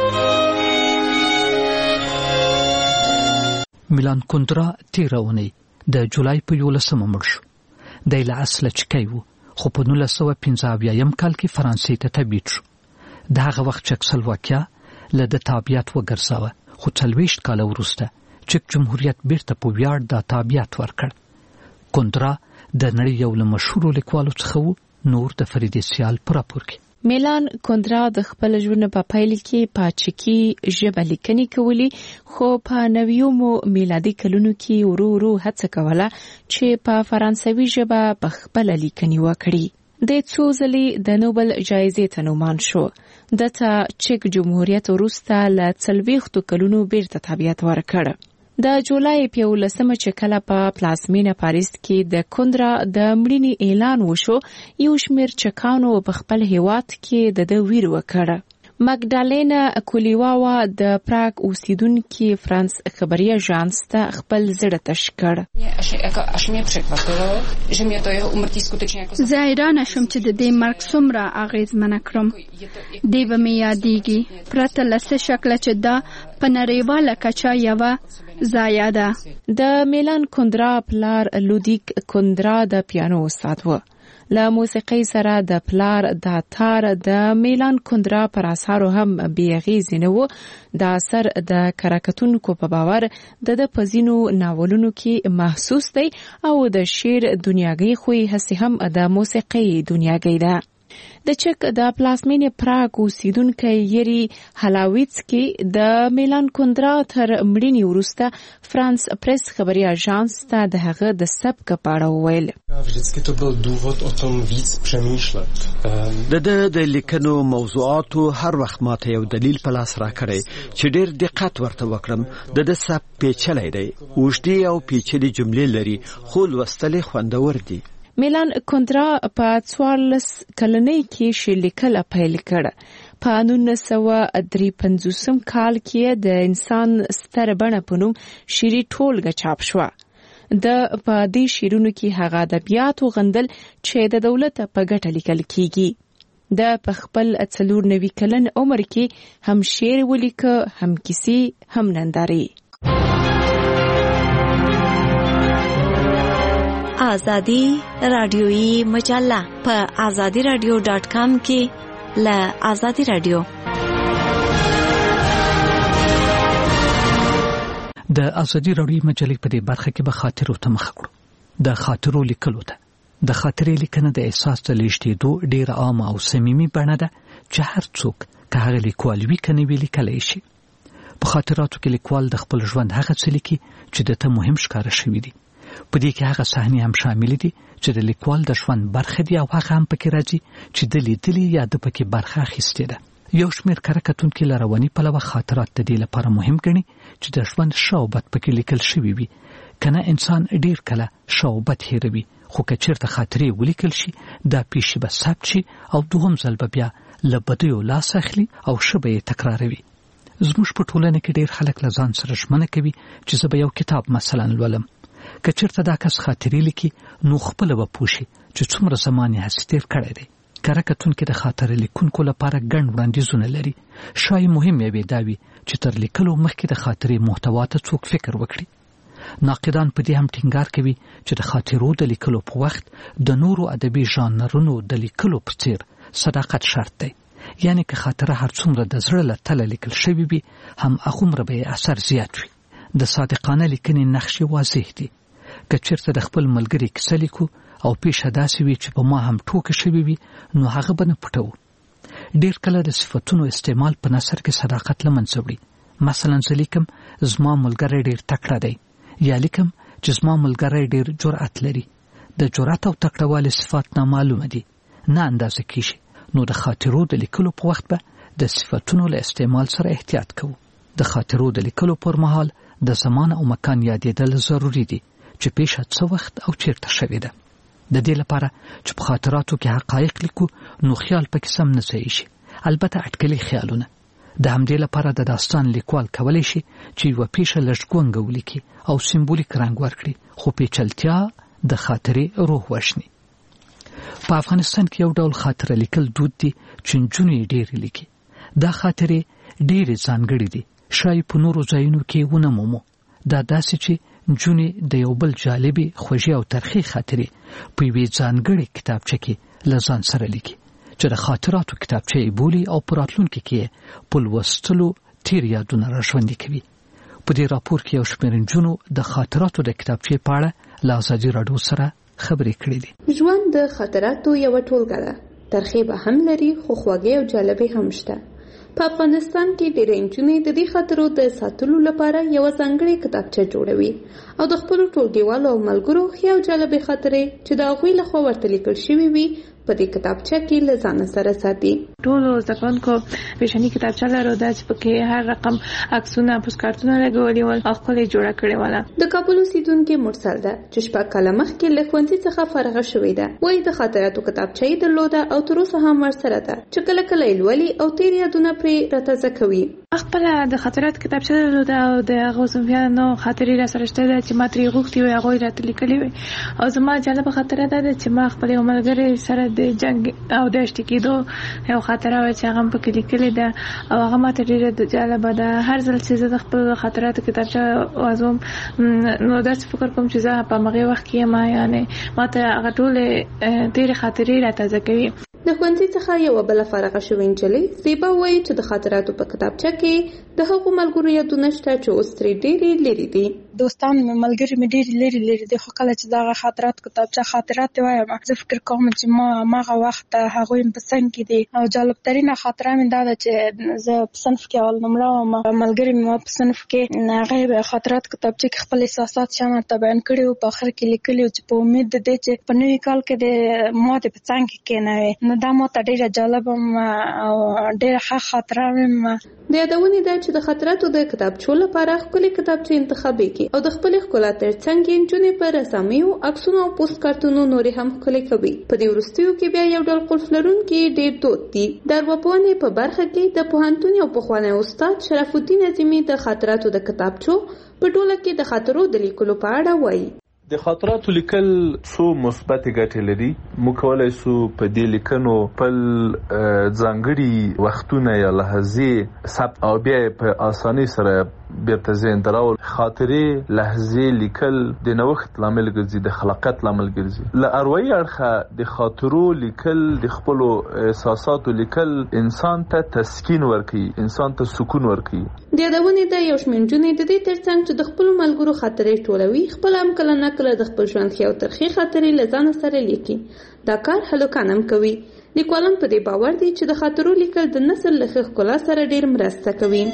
S17: میلان کندرا تیرونی د جولای په 11 مړ شو. د له اصله چکی وو خو په 1915 کال کې فرانسې ته تبعید شو. د هغه وخت چکسلواکیا له د تابعیت وګرځاوه خو 40 کال وروسته چک جمهوریت بیرته په ویاړ د تابعیت ورکړ. کندرا د نړۍ یو له مشهورو لیکوالو څخه وو. نور د فریدې سیال پر راپور کې
S2: میلان کندرا د خپل ژوند په پایل کې په چکی ژبه لیکنې کولې، خو په 90 میلادي کلونو کې ورو هڅه کوله چې په فرانسوي ژبه په خپل لیکنې وکړي. د څو ځلې د نوبل جایزې ته نومان شو. دته چک جمهوریت وروسته له 40 کلونو بیرته تابعیت ورکړ. د جولای په 11 چې کله په پلازمینه پاریس کې د کندرا د مړینې اعلان وشو، یو شمېر چکانو په خپل هیواد کې د ویر وکړ. مګدالینا کولیواوا د پراګ اوسیدونکي فرانس خبري اژانس ته خپل زړه تش کړ.
S3: زه حیرانه شوم چې د دې مرګ څومره اغېزمنه کړم. دې به مې یادېږي پرته له څه شکله چې دا په نړیواله کچه یوه ضایعه ده.
S2: د میلان کندرا پلار لودیک کندرا د پیانو استاد و. له موسیقۍ سره د پلار د تار د میلان کندرا پر اثارو هم بیغیزې نه و. د اثر د کراکتونکو په باور د پزینو ناولونو کې محسوس دی او د شعر دنیاګۍ خوې هسې هم د موسیقۍ دنیاګۍ ده. د چک د پلازمینې پراګ اوسیدونکی یری هلاویڅکی د میلان کندرا تر مړینې وروسته فرانس پریس خبري اژانس ته د هغه د سبک په اړه وویل.
S1: د لیکنو موضوعاتو هر وخت ماته یو دلیل په لاس راکړی چې ډېر دقت ورته وکړم. د سبک پیچلی دی، اوږدې او پیچلې جملې لري خو لوستل خوندور دي.
S2: میلان کندرا په 14 کلنۍ کې شعر لیکل پیل کړ. په 1953 کال کې د انسان ستر بڼه په نوم شعري ټولګه چاپ شوه. د په دې شعرونو کې هغه ادبیات غندل چې د دولت په ګټه لیکل کیږي. د په خپل 94 کلن عمر کې هم شعر ولیکه، هم کیسې، هم نندارې.
S4: آزادی رادیویی مجله په azadiradio.com کې له آزادی رادیو.
S17: د آزادی رادیویی مجلې په دې برخه کې به خاطرو ته مخ کړو. د خاطرو لیکلو ته د خاطرې لیکنه د احساس د لیږدېدو ډېره عامه او صمیمي بڼه ده چې هر څوک که هغه لیکوال وي که نه وي لیکلی شي. په خاطراتو کې لیکوال د خپل ژوند هغه څه لیکي چې دته مهم ښکاره شوي دي. په دې کې هغه صحنې هم شامل دي چې د لیکوال د ژوند برخه دي او هغه هم پکې راځي چې د لیدلې یا د پکې برخه اخیستې ده. یو شمېر کارکتونکي له رواني پلوه خاطرات د دې لپاره مهم ګڼي چې د ژوند ښه او بد پکې لیکل شوي وي. کنه انسان ډېر کله ښه او بد هېروي، خو که چېرته خاطرې ولیکل شي دا پیښې به ثبت شي او دوهم ځل به بیا له بدیو لاس اخلي او ښه به یې تکراروي. زموږ په ټولنه کې ډېر خلک له ځان سره ژمنه کوي چې زه به یو کتاب مثلا لولم. که چېرته دا کس خاطرې لیکي نو خپله به پوه شي چې څومره زمان یې هسې تېر کړی دی. کره کتونکي د خاطره لیکونکو لپاره ګڼ وړاندیزونه لري. شاید مهم یې دا وي چې تر لیکلو مخکې د خاطرې محتوا ته څوک فکر وکړي. ناقدان په دې هم ټینګار کوي چې د خاطرو د لیکلو په وخت د نورو ادبي ژانرونو د لیکلو په څیر صداقت شرط دی. یعنی که خاطره هر څومره د زړه له تله لیکل شوی وي هم هغومره به اثر زیات وي. د صادقانه لیکنې نقشې واضح دي. که چېرته د خپل ملګري کیسه لیکو او پیښه داسې وي چې په ما هم ټوکه شوی وي نو هغه به نه پټوو. ډېر کله د صفتونو استعمال په نثر کې صداقت له منځه وړي. مثلا زه لیکم زما ملګری ډېر تکړه دی یا لیکم چې زما ملګری ډېر جرأت لري. د جرأت او تکړهوالي صفات نامعلومه دي، نه اندازه کیږي. نو د خاطرو د لیکلو په وخت به د صفتونو له استعمال سره احتیاط کوو. د خاطرو د لیکلو پر مهال د زمان او مکان یادېدل ضروري دي چې پیښه څه وخت او چیرته شوې ده. د دې لپاره چې په خاطراتو کې حقایق لیکو نو خیال پکې سم نه ځای شي، البته اټکلي خیالونه. د همدې لپاره د داستان لیکوال کولی شي چې یوه پیښه لږ ګونګه ولیکي او سمبولیک رنګ ورکړي، خو پیچلتیا د خاطرې روح وشني. په افغانستان کې یو ډول خاطره لیکل دود دي چې نجونې ډېرې لیکي. دا خاطرې ډېرې ځانګړې دي، شاید په نورو ځایونو کې ونه مومو. دا داسې چې نجونې د یو بل جالبې خوږې او ترخې خاطرې په یوې ځانګړې کتابچه کې له ځان سره لیکي چې د خاطراتو کتابچه یې بولي او په راتلونکي کې په لوستلو تیر یادونه راژوندي کوي. په دې راپور کې یو شمېر نجونو د خاطراتو د کتابچې په اړه له ازادي راډیو سره خبرې کړې دي.
S5: ژوند د خاطراتو یوه ټولګه ده. ترخې به هم لري خو خوږې او جالبې هم شته. په افغانستان کې ډېرې نجونې د دې خاطرو د ساتلو لپاره یوه ځانګړې کتابچه جوړوي او د خپلو ټولګیوالو او ملګرو ښې او جالبې خاطرې چې د هغوی لخوا ورته لیکل شوي وي په دې کتابچه کې له ځانه سره ساتي.
S19: ټولو زده کوونکو پیشني کتابچه لرله چې پکې هر رقم عکسونه پوسټکارتونه لګولي ول او ښکلې جوړه کړې وله.
S5: د کابل اوسېدونکې مرسل ده چې 6 کاله مخکې له ښوونځي څخه فارغه شوې ده. وایي د خاطراتو کتابچه یې درلوده او تر اوسه هم ورسره ده چې کله کله یې لولي او تېر یادونه پرې راتازه کوي.
S19: خپله د خاطرات کتابچه درلوده او د هغو صنفیانو خاطرې راسره شته ده چې ما ترې غوښتي وي هغوی راته لیکلي وي. او زما جالبه خاطره دا ده چې ما خپل یو ملګری سره د جنګ او د اشتي کېدو یو خاطره وه چې هغه هم پکې لیکلې ده او هغه ماته ډېره جالبه ده. هر ځل چې زه د خپل خاطراتو کتابچه وازوم نو داسې فکر کوم چې زه په همغې وخت کې یم، یعنې ماته هغه ټولې تېرې خاطرې راتازه کوي.
S5: د ښوونځي څخه یوه بله فارغه شوې نجلۍ زیبا وایي چې د خاطراتو په کتابچه کې د هغو ملګرو یادونه شته چې اوس ترې ډېرې لرې دي.
S18: دوستان مې ملګري مې ډېرې لرې لرې دي، خو کله چې دغه خاطرات کتابچه خاطرات وایم زه فکر کوم چې ما هماغه وخت هغوی په څنګ کې دي. او جالب ترینه خاطره مې دا ده چې زه په صنف کې اول نمره وم، ملګري مې په صنف کې هغې خاطرات کتابچه کې خپل احساسات شمه ته بیان کړي وو، په آخر کې لیکلي وو چې په امید د دې چې په نوي کال کې د ما د په څنګ کې کېنوي. نو دا ماته ډېره جالبه او ډېره ښه خاطره وم.
S5: د یادونې ده چې د خاطراتو د کتابچو لپاره ښکلې کتابچې انتخابي کړي او د خپلې ښکلا ترڅنګ یې نجونې په رسامیو، عکسونو او پوسټ کارتونو نورې هم ښکلې کوي. په دې وروستیو کې بیا یو ډول قلف لرونکي ډېر دود دي. د ارواپوهنې په برخه کې د پوهنتون یو پخوانی استاد شرف الدین عظیمي د خاطراتو د کتابچو په ټوله کې د خاطرو د لیکلو په اړه وایي.
S6: د خاطراتو لیکل څو مثبت ګټې لري. موږ کولی شو په دې لیکنو خپل ځانګړي وختونه یا لحظې ثبت او بیا په اسانۍ سره بیرته ذهن ته راول. خاطرې لحظې لیکل د نوښت لامل ګرځي، د خلاقیت لامل ګرځي. له اروايي اړخه د خاطرو لیکل، د خپلو احساساتو لیکل انسان ته تسکین ورکوي، انسان ته سکون ورکوي.
S5: د یادونې ده یو شمېر نجونې د دې ترڅنګ چې د خپلو ملګرو خاطرې ټولوي خپله هم کله نه کله د خپل ژوند ښې او ترخې خاطرې له ځانه سره لیکي. دا کار هلکان هم کوي. لیکوالان په دې باور دي چې د خاطرو لیکل د نثر له ښه ښکلا سره ډېر مرسته کوي.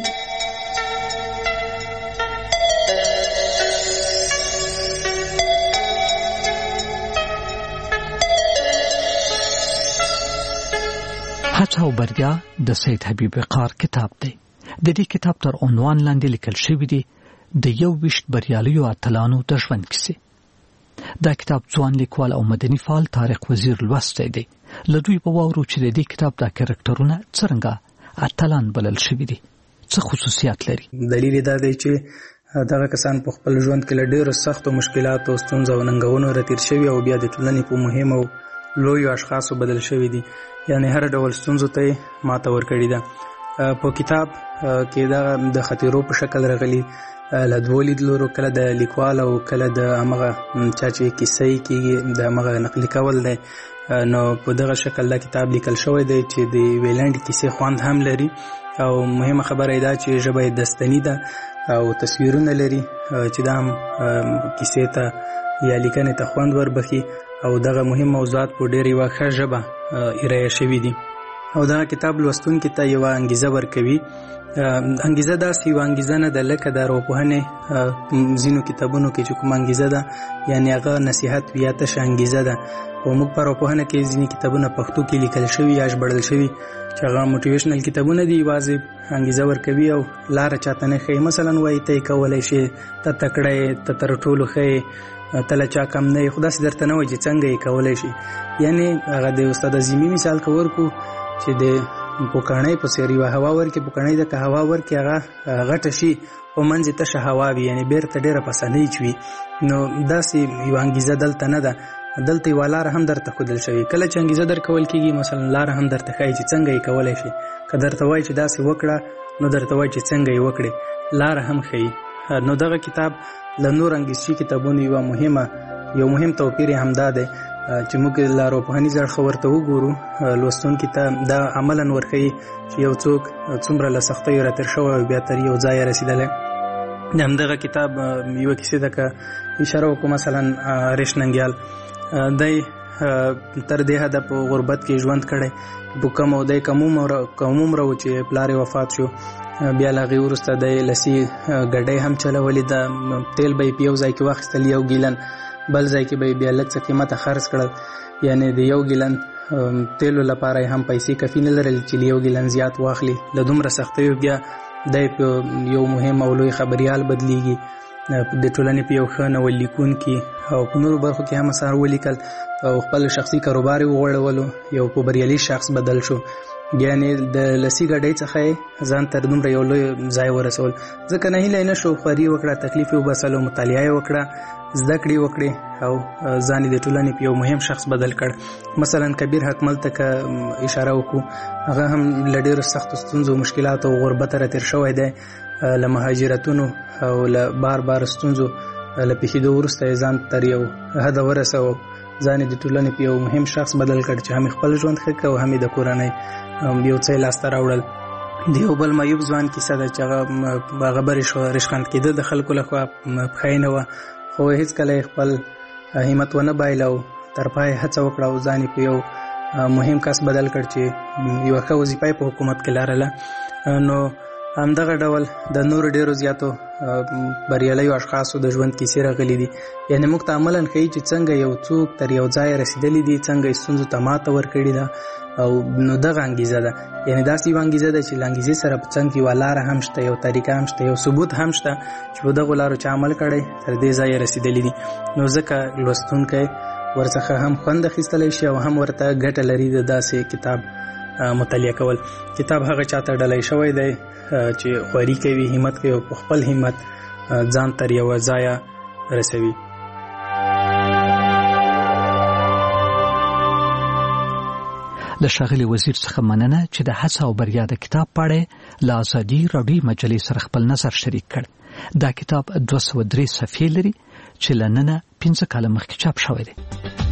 S17: هڅه او بریا د سید حبیب قار کتاب دی. د دې کتاب تر عنوان لاندې لیکل شوی دی د 21 بریالیو اتلانو د ژوند کیسې. دا کتاب ځوان لیکوال او مدني فعال طارق وزیر لوستی دی. له دوی به واورو چې د دې کتاب د کرکټرونه څرنګه اتلان بلل شوي دي، څه خصوصیات لري.
S23: دلیل دا دی چې دغه کسان په خپل ژوند کې له ډېرو سختو مشکلاتو، ستونزو او ننګونو راتېر شوي او بیا د ټولنې په مهمو لویو اشخاصو بدل شوي دي. یعنی هر ډول ستونزو ته ماته ورکړې ده. په کتاب کې دا د خطیرو په شکل راغلي له دوو لیدلورو، کله د لیکوال او کله د هغه چا چې کیسې کېږي د هغه نقلي کول دی. نو په دغه شکل دا کتاب لیکل شوی دی چې د ویلنډ کیسې خوند هم لري او مهمه خبره دا چې ژبه یې دستنی ده او تصویرونه لري چې دا هم کیسې ته یا لیکنې ته خوند وربخي او دغه مهم موضوعات په ډېر یوه ښه ژبه ارایه شوي دي او دا کتاب لوستونکي ته یوه انګیزه ورکوي. انګیزه داسې یوه انګیزه نه ده لکه د ارواپوهنې ځینو کتابونو کې چې کومه انګیزه ده، یعنې هغه نصیحت وي یا تشه انګیزه ده. او موږ په ارواپوهنه کې ځینې کتابونه پښتو کې لیکل شوي یا ژباړل شوي چې هغه موټیویشنل کتابونه دي، یوازې انګیزه ورکوي او لاره چاته نه ښیي. مثلا وایي ته یې کولی شې، ته تکړه یې، ته تر ټولو ښه یې، ته له چا کم نه یې، خو داسې درته نه وایي چې څنګه یې کولی شي. یعنې هغه د استاد عظیمي مثال که ورکړو چې د پوکاڼۍ په څېر یوه هوا ورکړي، پوکاڼۍ ده که هوا ورکړي هغه غټه شي او منځ یې تشه هوا وي، یعنې بیرته ډېره په اسانۍ چوي. نو داسې یوه انګیزه دلته نه ده، دلته یوه لاره هم درته ښودل شوې. کله چې انګیزه درکول کېږي مثلا لاره هم درته ښایي چې څنګه یې کولی شي. که درته وایي چې داسې وکړه نو درته وایي چې څنګه یې وکړې، لاره هم ښیي. نو دغه کتاب له نور انګلیسي کتابونو یو مهم توپیر یې همدا دی چې موږ له ارواپوهنیز اړخه ورته وګورو، لوستونکي ته دا عملاً ورښیي چې یو څوک څومره له سختیو راتېر شوی او بیا تر یو ځایه رسېدلی. د همدغه کتاب یوه کیسې ده که اشاره وکړو، مثلا ریش ننګیال دی تر دې حده په غربت کې ژوند کړی، په کم او دی کم عمره و چې پلار یې وفات شو. بیا له هغې وروسته دی لسي ګډۍ هم چلولې ده، تیل به یې په یو ځای کې واخیستل 1 ګیلن، بل ځای کې به یې بیا لږ څه قیمته خرڅ کړل، یعنې د 1 ګیلن تیلو لپاره هم پیسې کافي نه لرل چې 1 ګیلن زیات واخلي. له دومره سختیو بیا دی په یو مهم او لوی خبریال بدلیږي، د ټولنې په یو ښه ناول لیکونکي او په نورو برخو کې هم اثار ولیکل او خپل شخصي کاروبار یې وغوړولو، یو په بریالي شخص بدل شو. یعنې د لسي ګډۍ څخه یې ځان تر دومره یو لوی ځای ورسول. ځکه نهیلی نه شو، خواري وکړه، تکلیف یې وباسلو، مطالعه یې وکړه، زده کړې وکړې او ځان یې د ټولنې په یو مهم شخص بدل کړ. مثلا کبیر حکمل ته که اشاره وکړو، هغه هم له ډېرو سختو ستونزو، مشکلاتو او غربته راتېر شوی دی، له مهاجرتونو او له بار ستونزو له پېښېدو وروسته یې ځان تر یو حده ورسوه، ځان یې د ټولنې په یو مهم شخص بدل کړ چې هم خپل ژوند ښه کړ او هم د کورنۍ یو څه یې لاسته راوړل. د یو بل معیوب ځوان کیسه ده چې هغه به رشخند کېده د خلکو لخوا، پښه یې نه وه، خو هېڅکله یې خپل همت ونه بایله او تر پایه هڅه وکړه او ځان یې په یو مهم کس بدل کړ چې یوه ښه وظیفه یې په حکومت کې لرله. نو همدغه ډول د نورو ډېرو زیاتو بریالیو اشخاصو د ژوند کیسې راغلي دي. یعنې موږ ته عملاً ښیي چې څنګه یو څوک تر یو ځایه رسېدلی دي، څنګه یې ستونزو ته ماته ورکړې ده. او نو دغه انګیزه ده، یعنې داسې یوه انګیزه ده چې له انګیزې سره په څنګ کې یوه لاره هم شته، یو طریقه هم شته، یو ثبوت هم شته چې په دغو لارو چې عمل کړی تر دې ځایه رسېدلی دي. نو ځکه لوستونکی ورڅخه هم خوند اخیستلی شي او هم ورته ګټه لري د داسې کتاب مطالعه کول. کتاب هغه چاته ډالۍ شوی دی چې خواري کوي، همت کوي او په خپل همت ځان تر یوه ځایه رسوي.
S17: له ښاغلي وزیر څخه مننه چې د هڅه او بریا د کتاب په اړه له ازادي راډیو مجلې سره خپل نظر شریک کړ. دا کتاب 203 صفحې لري چې له ننه 15 کاله مخکې چاپ شوی دی.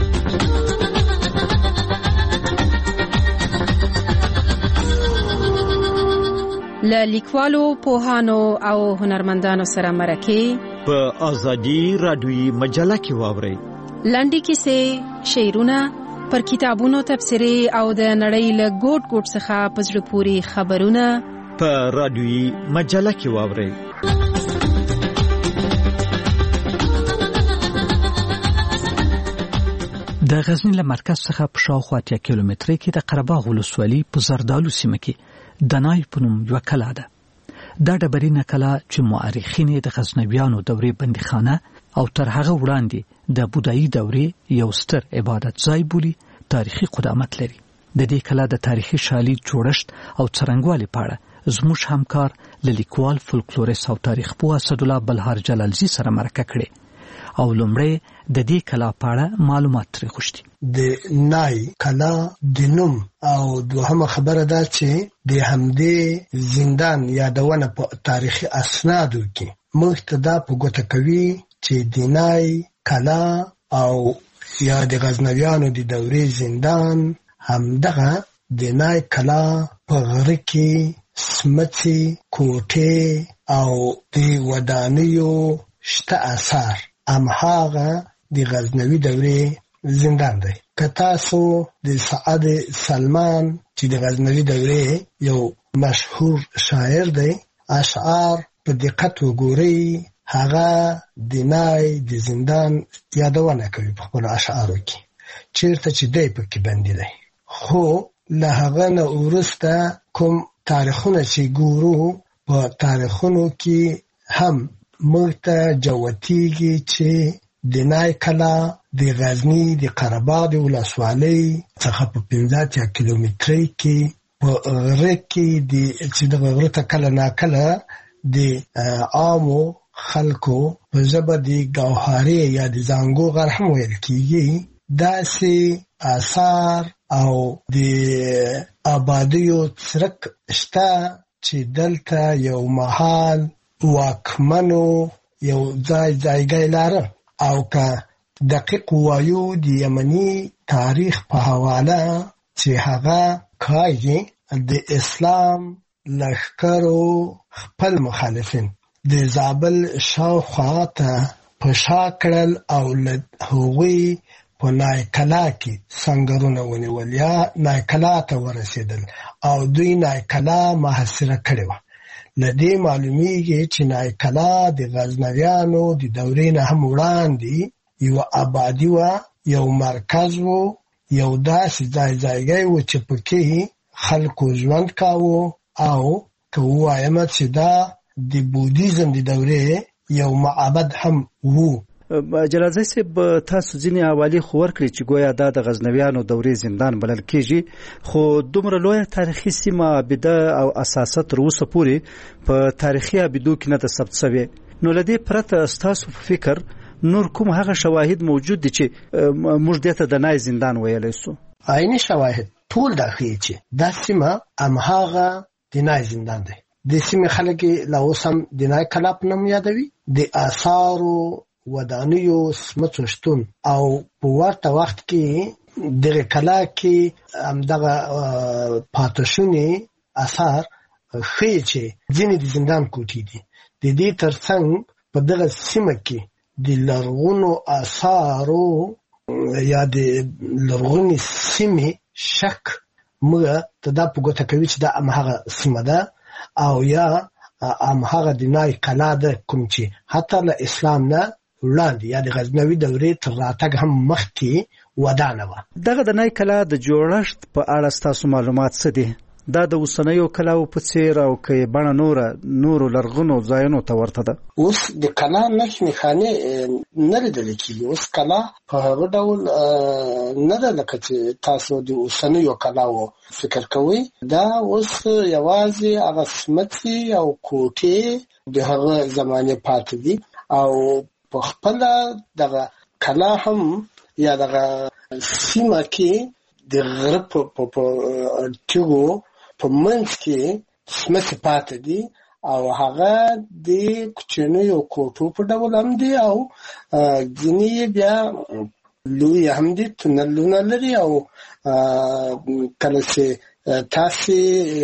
S2: له لیکوالو، پوهانو او هنرمندانو سره مرکې
S1: په ازادي راډیو مجله کې واورئ.
S2: لنډې کیسې، شعرونه، پر کتابونو تبصرې او د نړۍ له ګوټ ګوټ څخه په زړه پورې خبرونه
S1: په راډیوي مجله کې واورئ.
S17: د غزنی له مرکز څخه په شاوخوا 8 کیلومتره کې د قرهباغ ولسوالۍ په زردالو سیمه کې دنای په نوم یوه کلا ده. دا ډبرینه کلا چې مورخین د غزنویانو دورې بندیخانه او تر هغه وړاندې د بودایي دورې یو ستر عبادت ځای بولي، تاریخي قدامت لري. د دې کلا د تاریخي شالید جوړښت او څرنګوالي په اړه زموږ همکار لیکوال فولکلوریست او تاریخ پوه اسدالله بلهار جلالزی سره مرکه کړې او لومړی د دې کلا په اړه معلومات ترې غوښتي.
S20: د نای کلا د نوم او دوهمه خبره ده چې د همدې زندان یادونه په تاریخي اسنادو کې موږ ته دا په ګوته کوي چې د نای کلا او یا د غزنویانو د دورې زندان همدغه د نای کلا په غره کې سمڅې، کوټې او د ودانیو شته اثار هماغه د غزنوي دورې زندان دی. که تاسو د سعد سلمان چې د غزنوي دورې یو مشهور شاعر دی اشعار په دقت وګورئ، هغه د نای د زندان یادونه کوي په خپل اشعارو کې، چیرته چې دی پکې بندي دی. خو له هغه نه وروسته کوم تاریخونه چې ګورو په تاریخونو کې هم موږ ته جوتیږي چې د نای کلا د غزنی د قره‌باغ د ولسوالۍ څخه په 15 کیلومترۍ کې په غره کې چې د غره ته کله ناکله د عامو خلکو په ژبه د ګوهرې یا د زانګو غر هم ویل کېږي داسې آثار او د آبادیو څرک شته چې دلته یو مهال واکمنو یو ځایګی لاره. او که دقیق وایو د یمني تاریخ په حواله چې هغه کایي د اسلام لښکرو خپل مخالفین د زابل شاوخوا ته په شا کړل او له هغوی په نایکلا کې سنگرونه ونیول یا نایکلا ته ورسېدل او دوی نایکلا محاصره کړې وه. له دې معلومیږي چې نایکلا د غزنویانو د دورې نه هم وړاندې یو آبادي وه، یو مرکز و، یو داسې ځایګی و چې پکې خلکو ژوند کاوه او که ووایم چې دا د بودیزم د دورې یو معبد هم وو.
S17: جلالزی صاحب تاسو ځینې حوالې خو ورکړې چې گویا دا د غزنویانو دورې زندان بلل کېږي، خو دومره لویه تاریخي سیمه عابده او اساسه تر اوسه پورې په تاریخي عابدو کې نه ده ثبت شوې. نو له دې پرته ستاسو په فکر نور کوم هغه شواهد موجود دي چې موږ دې ته د نای زندان ویلی سو؟
S20: عیني شواهد ټول دا ښیي چې دا سیمه هماغه د نای زندان دی. د سیمې خلک لا اوس هم د نای کلا په نوم یادوي. د آثارو، ودانیو، سمڅو شتون او په ورته وخت کې دغه کلا کې همدغه پاتې شونې آثار ښیي چې ځینې د زندان کوټې دي. د دې ترڅنګ په دغه سیمه کې د لرغونو آثارو یا د لرغونې سیمې شک موږ ته دا په ګوته کوي چې دا هماغه سیمه ده او یا هماغه د نای کلا ده کوم چې حتی له اسلام نه وړاندې یا د غزنوي دورې تر راتګ هم مخکې ودانه وه.
S17: دغه د نای کلا د جوړښت په اړه ستاسو معلومات څه دي؟ دا د اوسنیو کلاو په څیر او که بڼه نورو لرغونو ځایونو ته ورته ده؟
S20: اوس د کلا نښې نښانې نه لیدل کېږي. اوس کلا په هغه ډول نه ده لکه چې تاسو د اوسنیو کلاو فکر کوئ. دا اوس یوازې هغه سمڅې او کوټې د هغه زمانې پاتې دي او په خپله دغه کلا هم یا دغه سیمه کې د غره په تیږو په منځ کې سمڅې پاتې دي او هغه د کوچنیو کوټو په ډول هم دي او ځینې بیا لوی هم دي، تونلونه لري او کله چې تاسې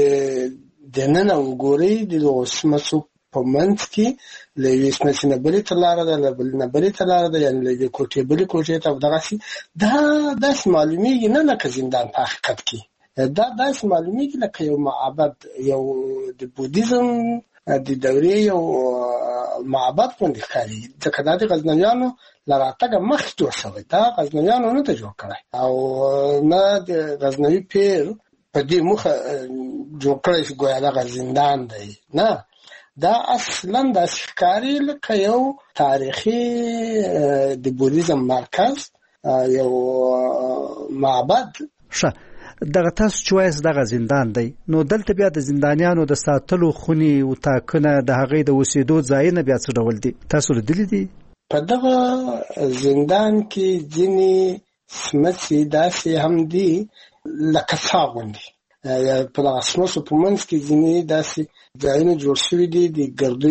S20: دننه وګورئ د دغو سمڅو په منځ کې له یوې سمڅې نه بلې ته لاره ده، له بلې نه بلې ته لاره ده، یعنې له یوې کوټې بلې کوټې ته او دغسې دا داسې معلومیږي نه لکه زندان په حقیقت کې. دا داسې معلومیږي لکه یو معبد، یو د بودیزم د دورې یو معبد غوندې ښکاري، ځکه دا د غزنویانو له راتګه مخکې جوړ شوی. دا غزنویانو نه ده جوړ کړی او نه د غزنوي پیر په دې موخه جوړ کړی چې ګویا دغه زندان دی. نه، دا اصلا داسې ښکاري لکه یو تاریخي د بودیزم مرکز، یو معبد.
S17: ښه، دغه تاسو چې وایاست دغه زندان دی، نو دلته بیا د زندانیانو د ساتلو خونې او ټاکنه د هغې د اوسېدو ځایونه بیا څه ډول دي؟ تاسو لیدلي دي؟
S20: په دغه زندان کې ځینې سمڅې داسې هم دي لکه څاه غوندې. په دغه سمڅو په منځ کې ځینې داسې ځایونه جوړ شوي دي د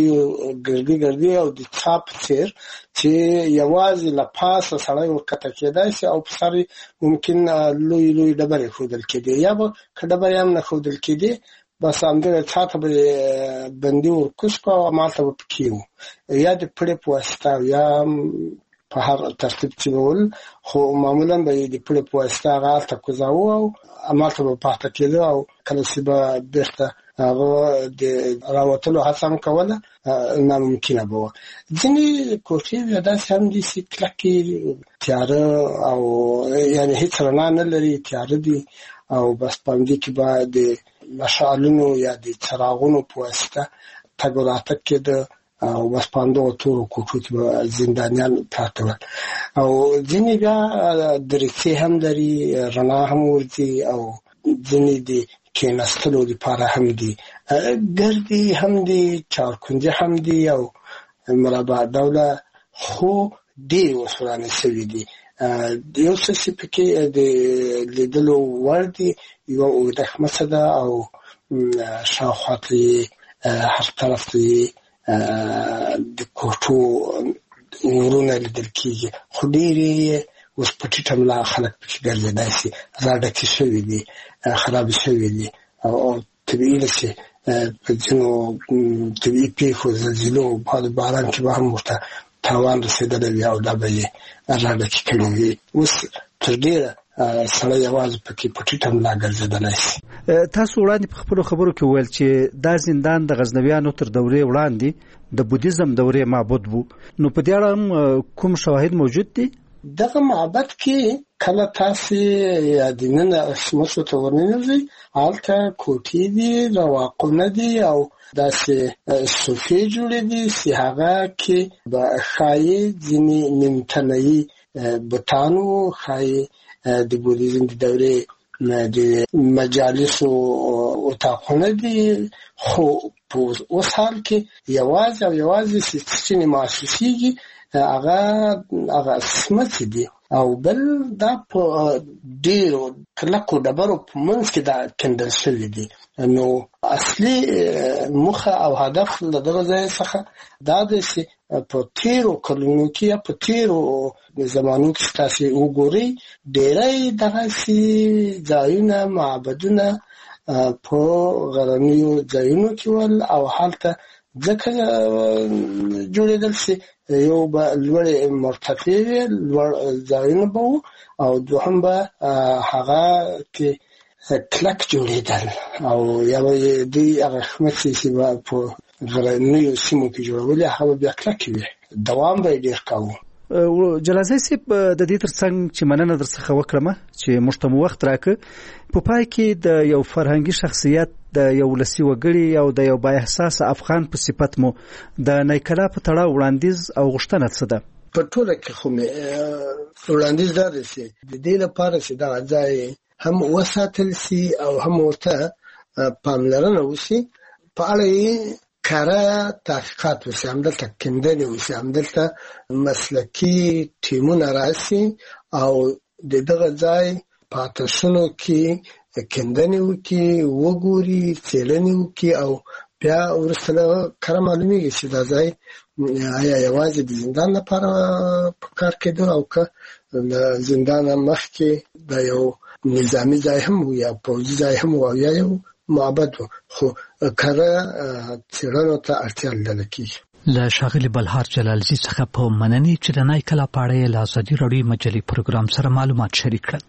S20: ګردي او د څاه په څېر چې یوازې له پاسه سړی ورکته کېدای شي او په سر ممکن لوی ډبرې ښودل کېدې، یا به که ډبرې هم نه ښودل کېدې بس همدغه څاه ته به بندي ورکوز کړو او همالته به پکې وو، یا د پړې په واسطه یا په هر ترتیب چې بول، خو معمولا به یې د پړې په واسطه هغه هلته کوزاوه او همالته به پاتې کېده او کله چې به بېرته هغه د راوتلو هڅه هم کوله ناممکنه به وه. ځینې کوټې بیا داسې هم دي چې کلکې تیاره او یعنې هېڅ رڼا نه لري، تیاره دي او بس په همدې کې به د مشعلونو یا د څراغونو په واسطه تګ و راتګ کېده او بس په همدغو تورو کوټو کې به زندانیان پراته ول. او ځینې بیا درېڅې هم لري، رڼا هم ورځي او ځینې د کېناستلو دپاره هم دي، ګردې هم دي، چارکونجې هم دي او مربع ډوله، خو ډېر ورسره شوي دي. یو څه چې پکې د لیدلو وړ دي، یوه اوږده خمڅه ده او شاوخوا ته یې هر طرف ته یې د کوټو ورونه لیدل کېږي، خو ډېرې اوس په ټیټه ملا خلک پکې ګرځېدای شي، راډکې شوي دي، خرابې شوي دي او طبیعي ده چې په ځینو طبیعي پېښو زلزلو باد باران کې به هم ورته تاوان رسېدلی وي او دا به یې راډکې کړي وي. اوس تر ډېره سړی یوازې پکې په ټیټه ملا ګرځېدلی شي.
S17: تاسو وړاندې په خپلو خبرو کې وویل چې دا زندان د غزنویانو تر دورې وړاندې د بودیزم دورې معبد وو، نو په دې اړه هم کوم شواهد موجود دي؟
S20: دغه معبد کې کله تاسې دننه سمڅو ته ورننوځئ، هلته کوټې دي، رواقونه دي او داسې صوفې جوړې دي چې هغه کې به ښایي ځینې نیمتنهیي بتان وو، ښایي د بودیزم د دورې د مجالسو اتاقونه دي. خو په اوس حال کې یوازې چې محسوسېږي هغه سمڅې دي او بل دا په ډېرو کلکو ډبرو په منځ کې دا کندل شوي دي. نو اصلي موخه او هدف له دغه ځای څخه دا دی چې په تېرو کلونو کې یا په تېرو زمانو کې تاسې وګورئ ډېری دغسې ځایونه معبدونه په غرنیو ځایونو کې ول او هلته ځکه جوړېدل چې یو به لوړې مرتفع وي، لوړ ځایونه به وو او دوهم به هغه کې کلک جوړېدل او یا به دوی هغه خمڅې چې به په غرنیو سیمو کې جوړولې هغه به بیا کلکې وي، دوام به یې ډېر کاوه.
S17: جلالزی صاحب د دې ترڅنګ چې مننه درڅخه وکړم چې موږ ته وخت راکړ، په پای کې د یو فرهنګي شخصیت د یو ولسي وګړي او د یو با احساسه افغان په صفت مو د نیکلا په تړاو وړاندیز او غوښتنه څه ده؟
S20: په ټوله کې خو مې وړاندیز دا دی چې د دې لپاره چې دغه ځای هم وساتل شي او هم ورته پاملرنه وشي، په اړه یې کاره تحقیقات وشي، همدلته کیندنې وشي، همدلته مسلکي ټیمونه راشي او د دغه ځای په آتشونو کې کیندنې وکړي، وګوري، څېړنې وکړي او بیا وروسته کره معلومیږي چې دا ځای آیا یوازې د زندان لپاره په کار کېده او که له زندانه مخکې دا یو نظامي ځای هم و یا پوځي ځای هم و او یا یو معبد و، خو کره څېړنو ته اړتیا لیدل کېږي.
S17: له ښاغلي بلهار جلالزي څخه په مننې چې د نایکلا په اړه یې له ازادي راډیو مجلې پروګرام سره معلومات شریک کړل.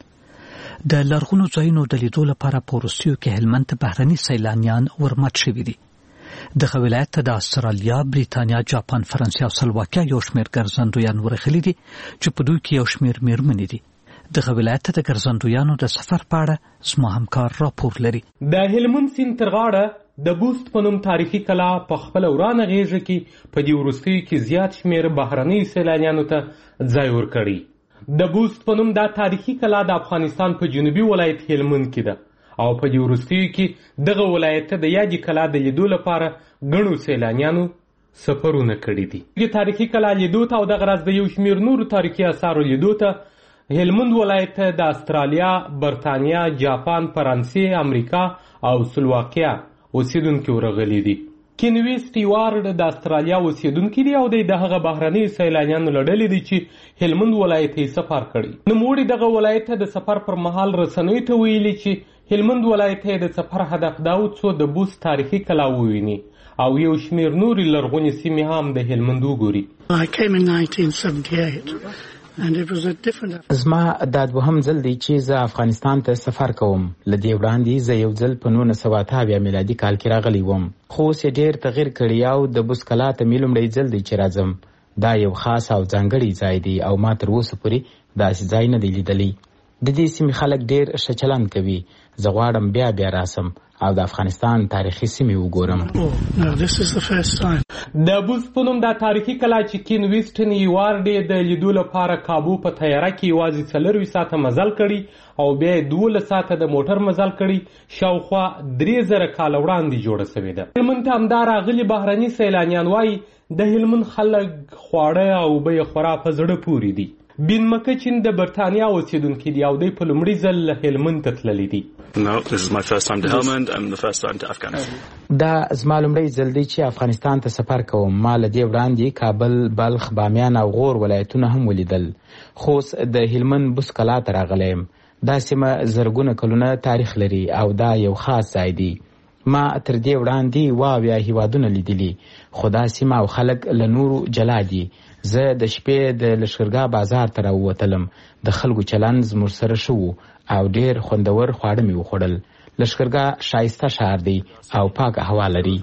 S17: د لرغونو ځایونو د لیدو لپاره په وروستیو کې هلمند ته بهرني سیلانیان ورمټ شوي دي. دغه ولایت ته د استرالیا، بریتانیا، جاپان، فرانسې او سلواکیا یو شمېر ګرځندویان ورغلي دي چې په دوی کې یو شمېر مېرمنې دي. دغه ولایت ته د ګرځندویانو د سفر په اړه زما همکار راپور لري.
S7: د هلمند سیند تر غاړه د بوست په نوم تاریخي کلا په خپله ورانه غېږه کې په دې وروستیو کې زیات شمېر بهرنیو سیلانیانو ته ځای ورکړی. د بوست په نوم دا تاریخي کلا د افغانستان په جنوبي ولایت هلمند کې ده او په دې وروستیو کې دغه ولایت ته د یادې کلا د لیدو لپاره ګڼو سیلانیانو سفرونه کړي دي. تاریخي کلا لیدو ته او دغه راز د یو شمېر نورو تاریخي اثارو لیدو ته هلمند ولایت د استرالیا، برطانیا، جاپان، فرانسې، امریکا او سلواکیا اوسیدونکي ورغلي دي. کینوي سټیوارډ د استرالیا اوسیدونکی دی او د هغه بهرني سیلانیانو له ډلې دی چې هلمند ولایت یې سفر کړی. نوموړي دغه ولایت ته د سفر پر مهال رسنیو ته ویلي چې هلمند ولایت یې د سفر هدف دا و څو د بوست تاریخي کلا وویني او یو شمېر نورې لرغونې سیمې هم د هلمند وګوري.
S22: I came in 1978.
S8: زما دا دوهم ځل دی چې زه افغانستان ته سفر کوم. له دې وړاندې زه یو ځل په 1988 میلادي کال کې راغلی وم، خو اوس یې ډېر تغیر کړی او د بوس کلا ته مې لومړی ځل دی چې راځم. دا یو خاص او ځانګړی ځای دی او ما تر اوسه پورې داسې ځای نه دی لیدلی. د دې سیمې خلک ډېر ښه چلند کوي. زه غواړم بیا بیا راسم او د افغانستان تاریخي سیمې وګورم.
S7: د بوست په نوم دا تاریخي کلا چې کین ویسټن یوارډ د لیدو لپاره کابو په طیاره کې یوازې 40 ساعته مزل کړي او بیا 12 ساعته د موټر مزل کړي. شاوخوا 3000 کال وړاندې جوړه شوې ده. هلمند ته همدا راغلي بهرني سیلانیان وایي د هلمند خلک خواړه او بیې خورا په زړه پورې دي. بین مکچین د برطانیا اوسیدونکي دی او دوی په لومړي ځل هلمند ته تللي دي.
S21: No, this is my first time to Helmand and the first time to Afghanistan.
S8: دا زما لومړی ځل دی چې افغانستان ته سفر کوم. ما له دې وړاندې کابل، بلخ، بامیان او غور ولایتونه هم ولیدل، خو د هلمند بوس کلا ته راغلی یم. دا سیمه زرګونه کلونه تاریخ لري او دا یو خاص ځای دی. ما تر دې وړاندې واویا هیوادونه لیدلي، خو دا سیمه او خلک له نورو جلا دي. زه د شپې د لښکرګاه بازار ته راووتلم. د خلکو چلند زموږ سره ښه و او ډېر خوندور خواړه مې وخوړل. لښکرګاه ښایسته ښار دی او پاکه هوا لري.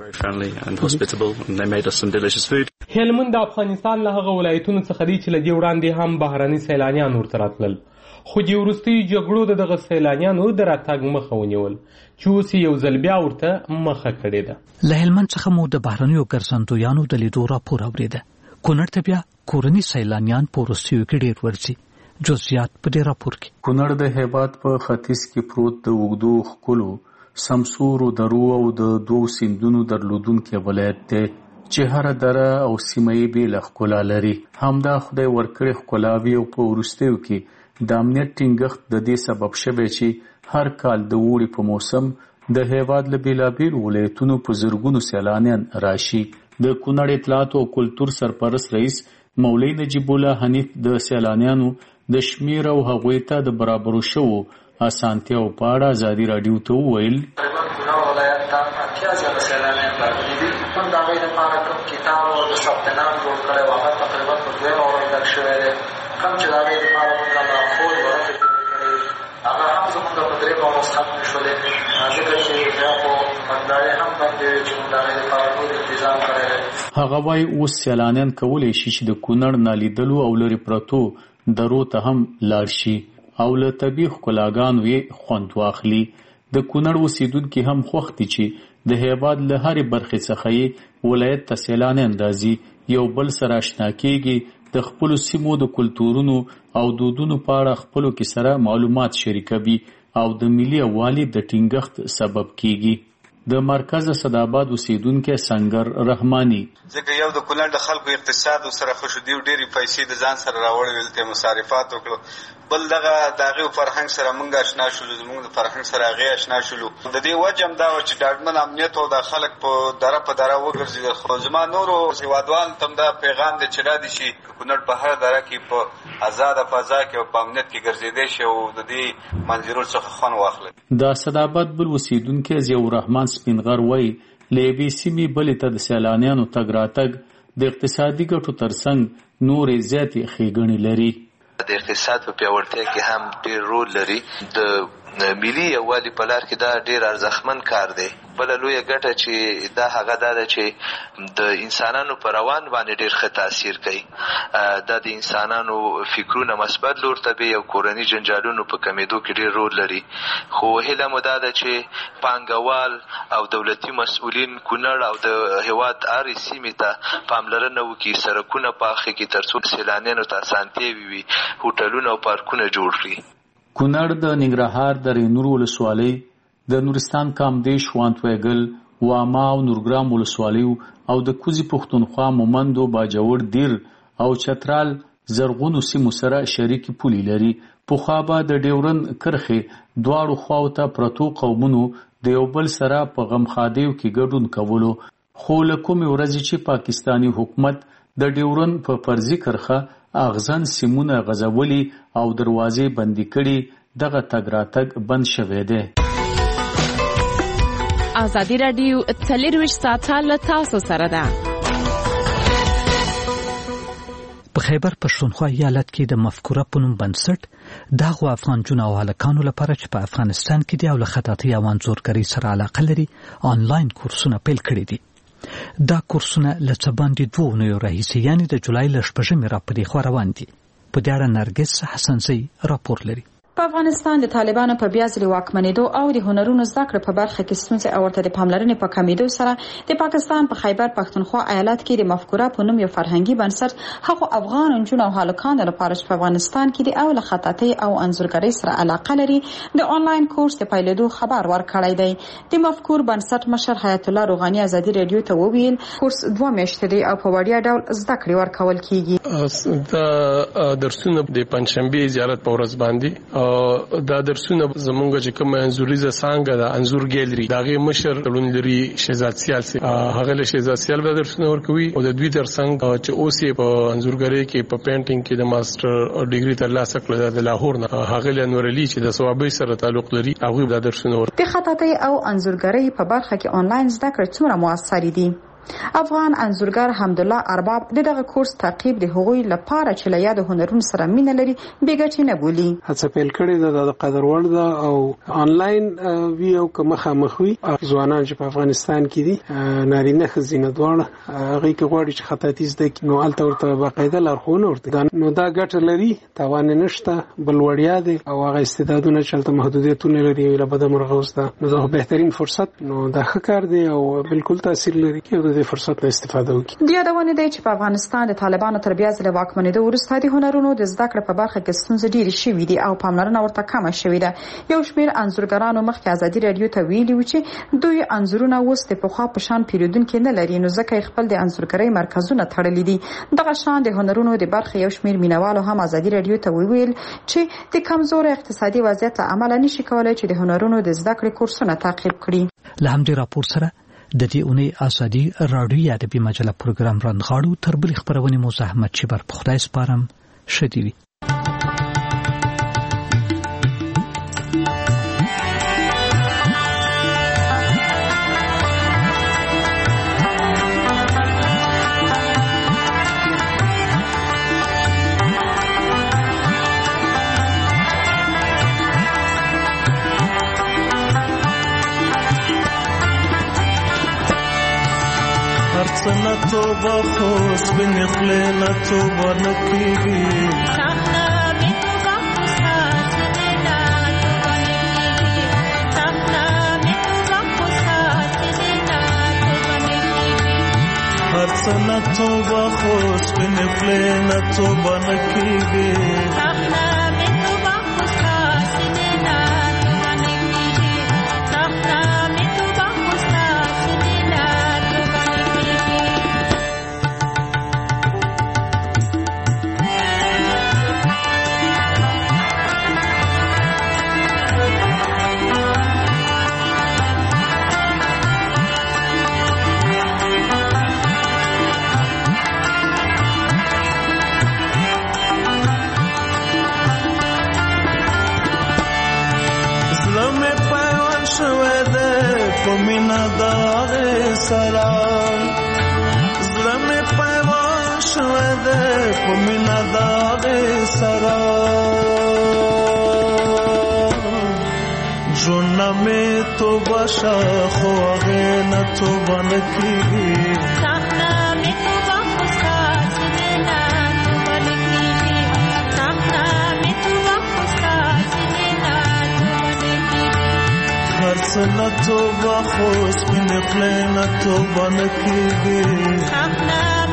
S7: هلمند د افغانستان له هغه ولایتونو څخه دی چې له دې وړاندې هم بهرني سیلانیان ورته راتلل، خو د وروستیو جګړو د دغه سیلانیانو د راتګ مخه ونیول چې اوس یو ځل بیا ورته مخه کړې ده.
S17: له هلمند څخه مو د بهرنیو ګرځندویانو د لیدو راپور اورېده. کونړ ته بیا کورني سیلانیان په وروستیو کې ډېر ورځي. جزئیات په دې راپور کې.
S24: کونړ د هیواد په ختیځ کې پروت د اوږدو ښکلو سمسورو درو او د 2 سیندونو درلودونکی ولایت دی چې هر دره او سیمه یې بېله ښکلا لري. همدا خدای ورکړې ښکلاوي او په وروستیو کې د امنیت ټینګښت د دې سبب شوی چې هر کال د اوړي په موسم د هیواد له بېلابېلو ولایتونو په زرګونو سیلانیان راشي. د کونړ اطلاعات او کلتور سرپرست رئیس مولوي نجیب الله حنیف د سیلانیانو د شمیر او هغوی ته د برابرو شوو اسانتیاو په اړه ازادي راډیو ته وویل.
S10: کونړ ولایت ته 80 سیلانیان راغلي دي. هم د هغوی لپاره کوم کتاب او د ثبت نام جوړ کړی و هغه تقریبا په 2 ورځو ډک شوی دی. کوم چې د هغوی لپاره موږ لارښود ورته جوړ کړی هغه هم زموږ په 3 ورځو ختم شولې، ځکه چې بیا په بندارې هم باندې چې موږ د هغوی لپاره ټول انتظام کړی دی.
S24: هغه وایي اوس سیلانیان کولی شي چې د کونړ نالیدلو او لرې پرتو درو ته هم لاړ شي او له طبیعي ښکلاګانو یې خوند واخلي. د کونړ اوسیدونکي هم خوښ دي چې د هیواد له هرې برخې څخه یې ولایت ته سیلانیان راځي، یو بل سره اشنا کېږي، د خپلو سیمو د کلتورونو او دودونو په اړه خپلو کې سره معلومات شریکوي او د ملي یووالي د ټینګښت سبب کېږي. د مرکز صداباد اوسیدونکي سنگر رحماني
S11: ځکه یو د کونړ د خلکو اقتصاد سره خوشو دی، ډېری پیسې د ځان سره راوړل ته مصارفات وکړو، بل دغه دغه فرهنګ سره مونږ آشنا شولو، زموږ د فرهنګ سره هغه آشنا شولو. د دې وجه هم دا چې ډاډمن امنیت او د خلک په دره په دره وګرځي. خو زما نورو هیوادوالو ته دا پیغام دی چې را دي شي کونړ په هر دره کې په آزاد فضا کې او په امنیت کې ګرځېدی شي او د دې منظرو څخه خوند واخلي.
S24: د صداباد بل اوسیدونکي ضیاء الرحمن سپینغر وایي له یوې سیمې بلې ته د سیلانیانو تګ راتګ د اقتصادي ګټو ترڅنګ نورې زیاتې ښېګڼې لري.
S12: د اقتصاد په پیاوړتیا کې هم ډېر رول لري. د ملي یووالي په لار کې دا ډېر ارزښتمن کار دی. بله لویه ګټه چې دا هغه دا ده چې د انسانانو په روان باندې ډېر ښه تاثیر کوي. دا د انسانانو فکرونه مثبت لور ته بیي او کورني جنجالونو په کمېدو کې ډېر رول لري. خو هیله مو دا ده چې پانګوال او دولتي مسؤلین کونړ او د هیواد هرې سیمې ته پاملرنه وکړي، سړکونه پاخه کړي تر څو سیلانیانو ته اسانتیاوې وي، هوټلونه او پارکونه جوړ کړي.
S24: کونړ د ننګرهار د رینور ولسوالۍ د نورستان کامدیش وانتویګل واما او نورګرام ولسوالیو او د کوزي پښتونخوا مومندو باجوړ دیر او چترال زرغونو سیمو سره شریکي پولي لري. پخوا به د ډیورن کرښې دواړو خواو ته پرتو قومونو د یو بل سره په غمخادیو کې ګډون کولو، خو له کومې ورځې چې پاکستانی حکومت د ډیورن په فرضي کرښه اغزن سیمونه غځولي او دروازې بندي کړي، دغه تګ راتګ بند شوی دی.
S2: ازادي راډیو 24 ساعته له تاسو سره ده.
S17: په خیبر پښتونخوا ایالت کې د مفکوره په نوم بنسټ دغه افغان جون او هلکانو لپاره چې په افغانستان کې دي او له خطاطۍ او انځورګرۍ سره علاقه لري آنلاین کورسونه پیل کړي دي. دا کورسونه له څه باندې 2 اونیو راهیسې یعنې د جولای له 6مې راپدې خوا روان دي. په دې اړه نرګس حسنزی راپور لري.
S9: په افغانستان د طالبانو په بیا ځلې واکمنېدو او د هنرونو زده کړې په برخه کې ستونزې او ورته د پاملرنې په کمیدو سره د پاکستان په خیبر پښتونخوا ایالت کې د مفکوره په نوم یو فرهنګي بنسټ هغو افغان نجونو او هلکانو لپاره چې په افغانستان کې د او له خطاطۍ او انځورګرۍ سره علاقه لري د آنلاین کورس د پیلېدو خبر ورکړی دی. د مفکور بنسټ مشر حیات الله روغاني ازادي رادیو ته وویل کورس 2 میاشتې دی او په وړیا ډول زده کړې ورکول کیږي.
S13: دا درسونه د پنځشنبه زیارت په ورځ باندې دا درسونه زمونږ چې کوم انځوریزه څنګه د انځور ګیلري داغه مشر تړون لري شهزاد سیال سي هغه له شهزاد سیال به درسونه ورکوي او د دوی ترڅنګ چې اوسې په انځورګرۍ کې په پینټینګ کې د ماستر ډیګري ترلاسه کړل د لاهور نه هغه له نور علي چې د ثوابي سره تعلق لري هغه د درسونه ورکوي.
S9: د خطاطۍ او انځورګرۍ په برخه کې آنلاین زده کړې څومره موثر دي؟ افغان انځورګر حمدالله ارباب دغه کورس تعقیب د هغوی لپاره چې له یاد هنرونو سره مینه لري بیګټې نه بولي.
S14: هڅه پیل کړې ده د قدر وړ ده او آنلاین وی او مخامخ وي ځوانان چې په افغانستان کې دي نارینه ښځینه دواړه هغه کې غواړي چې خطاطي زده کړي نو هلته ورته باقاعده لارښوونه ورته نو دا ګټه لري تاوان نشته بل وړیا دی او هغه استعدادونه چې هلته محدودیتونه لري له بده مرغه اوس ده نو دا بهترین فرصت نو دا ښه کار دی او بالکل تاثیر لري چې د فرصت نه استفاده وکړي.
S9: د یادونه دی چې په افغانستان د طالبانو تر بیا ځلې واکمنېدو وروسته د هنرونو د زده کړې په برخه کې ستونزې ډېرې شوې دي او پاملرنه ورته کمه شوې ده. یو شمېر انځورګرانو مخکې ازادي رادیو ته ویلي و چې دوی انځورونه اوس د پخوا په شان پیرودونکي نه لري نو ځکه خپل د انځورګرۍ مرکزونه تړلي دي. دغه شان د هنرونو د برخه یو شمېر مینوالو هم ازادي رادیو ته ویل چې د کمزور اقتصادي وضعیت له امله نشي کولای چې د هنرونو د زده کړې کورسونه تعقیب کړي.
S17: له همدې راپور سره د دې اونۍ ازادي راډیو ادبي مجله پروګرام رانغاړو تر بلې خبرونې مو زحمت چې په خدای سپارم شدي وي.
S15: سنا توبه خوش بني خلينا توبه نكيبي سحنا متوبه خوش سيدنا توبه نكيبي سحنا متوبه خوش سيدنا توبه نكيبي هر سنا توبه خوش بني خلينا توبه نكيبي سحنا متوبه خوش سيدنا توبه نكيبي سحنا متوبه خوش سيدنا مینا داغ سلام زلم پیوان شده مینا داغ سلام جونم تو باشا خواهی نتو بانکی سحنم تو بخوستا سیدنا تو بانکی سحنم تو بخوستا سیدنا تو بانکی هر سنة تو بخوست من قلنا تو بانکی سحنم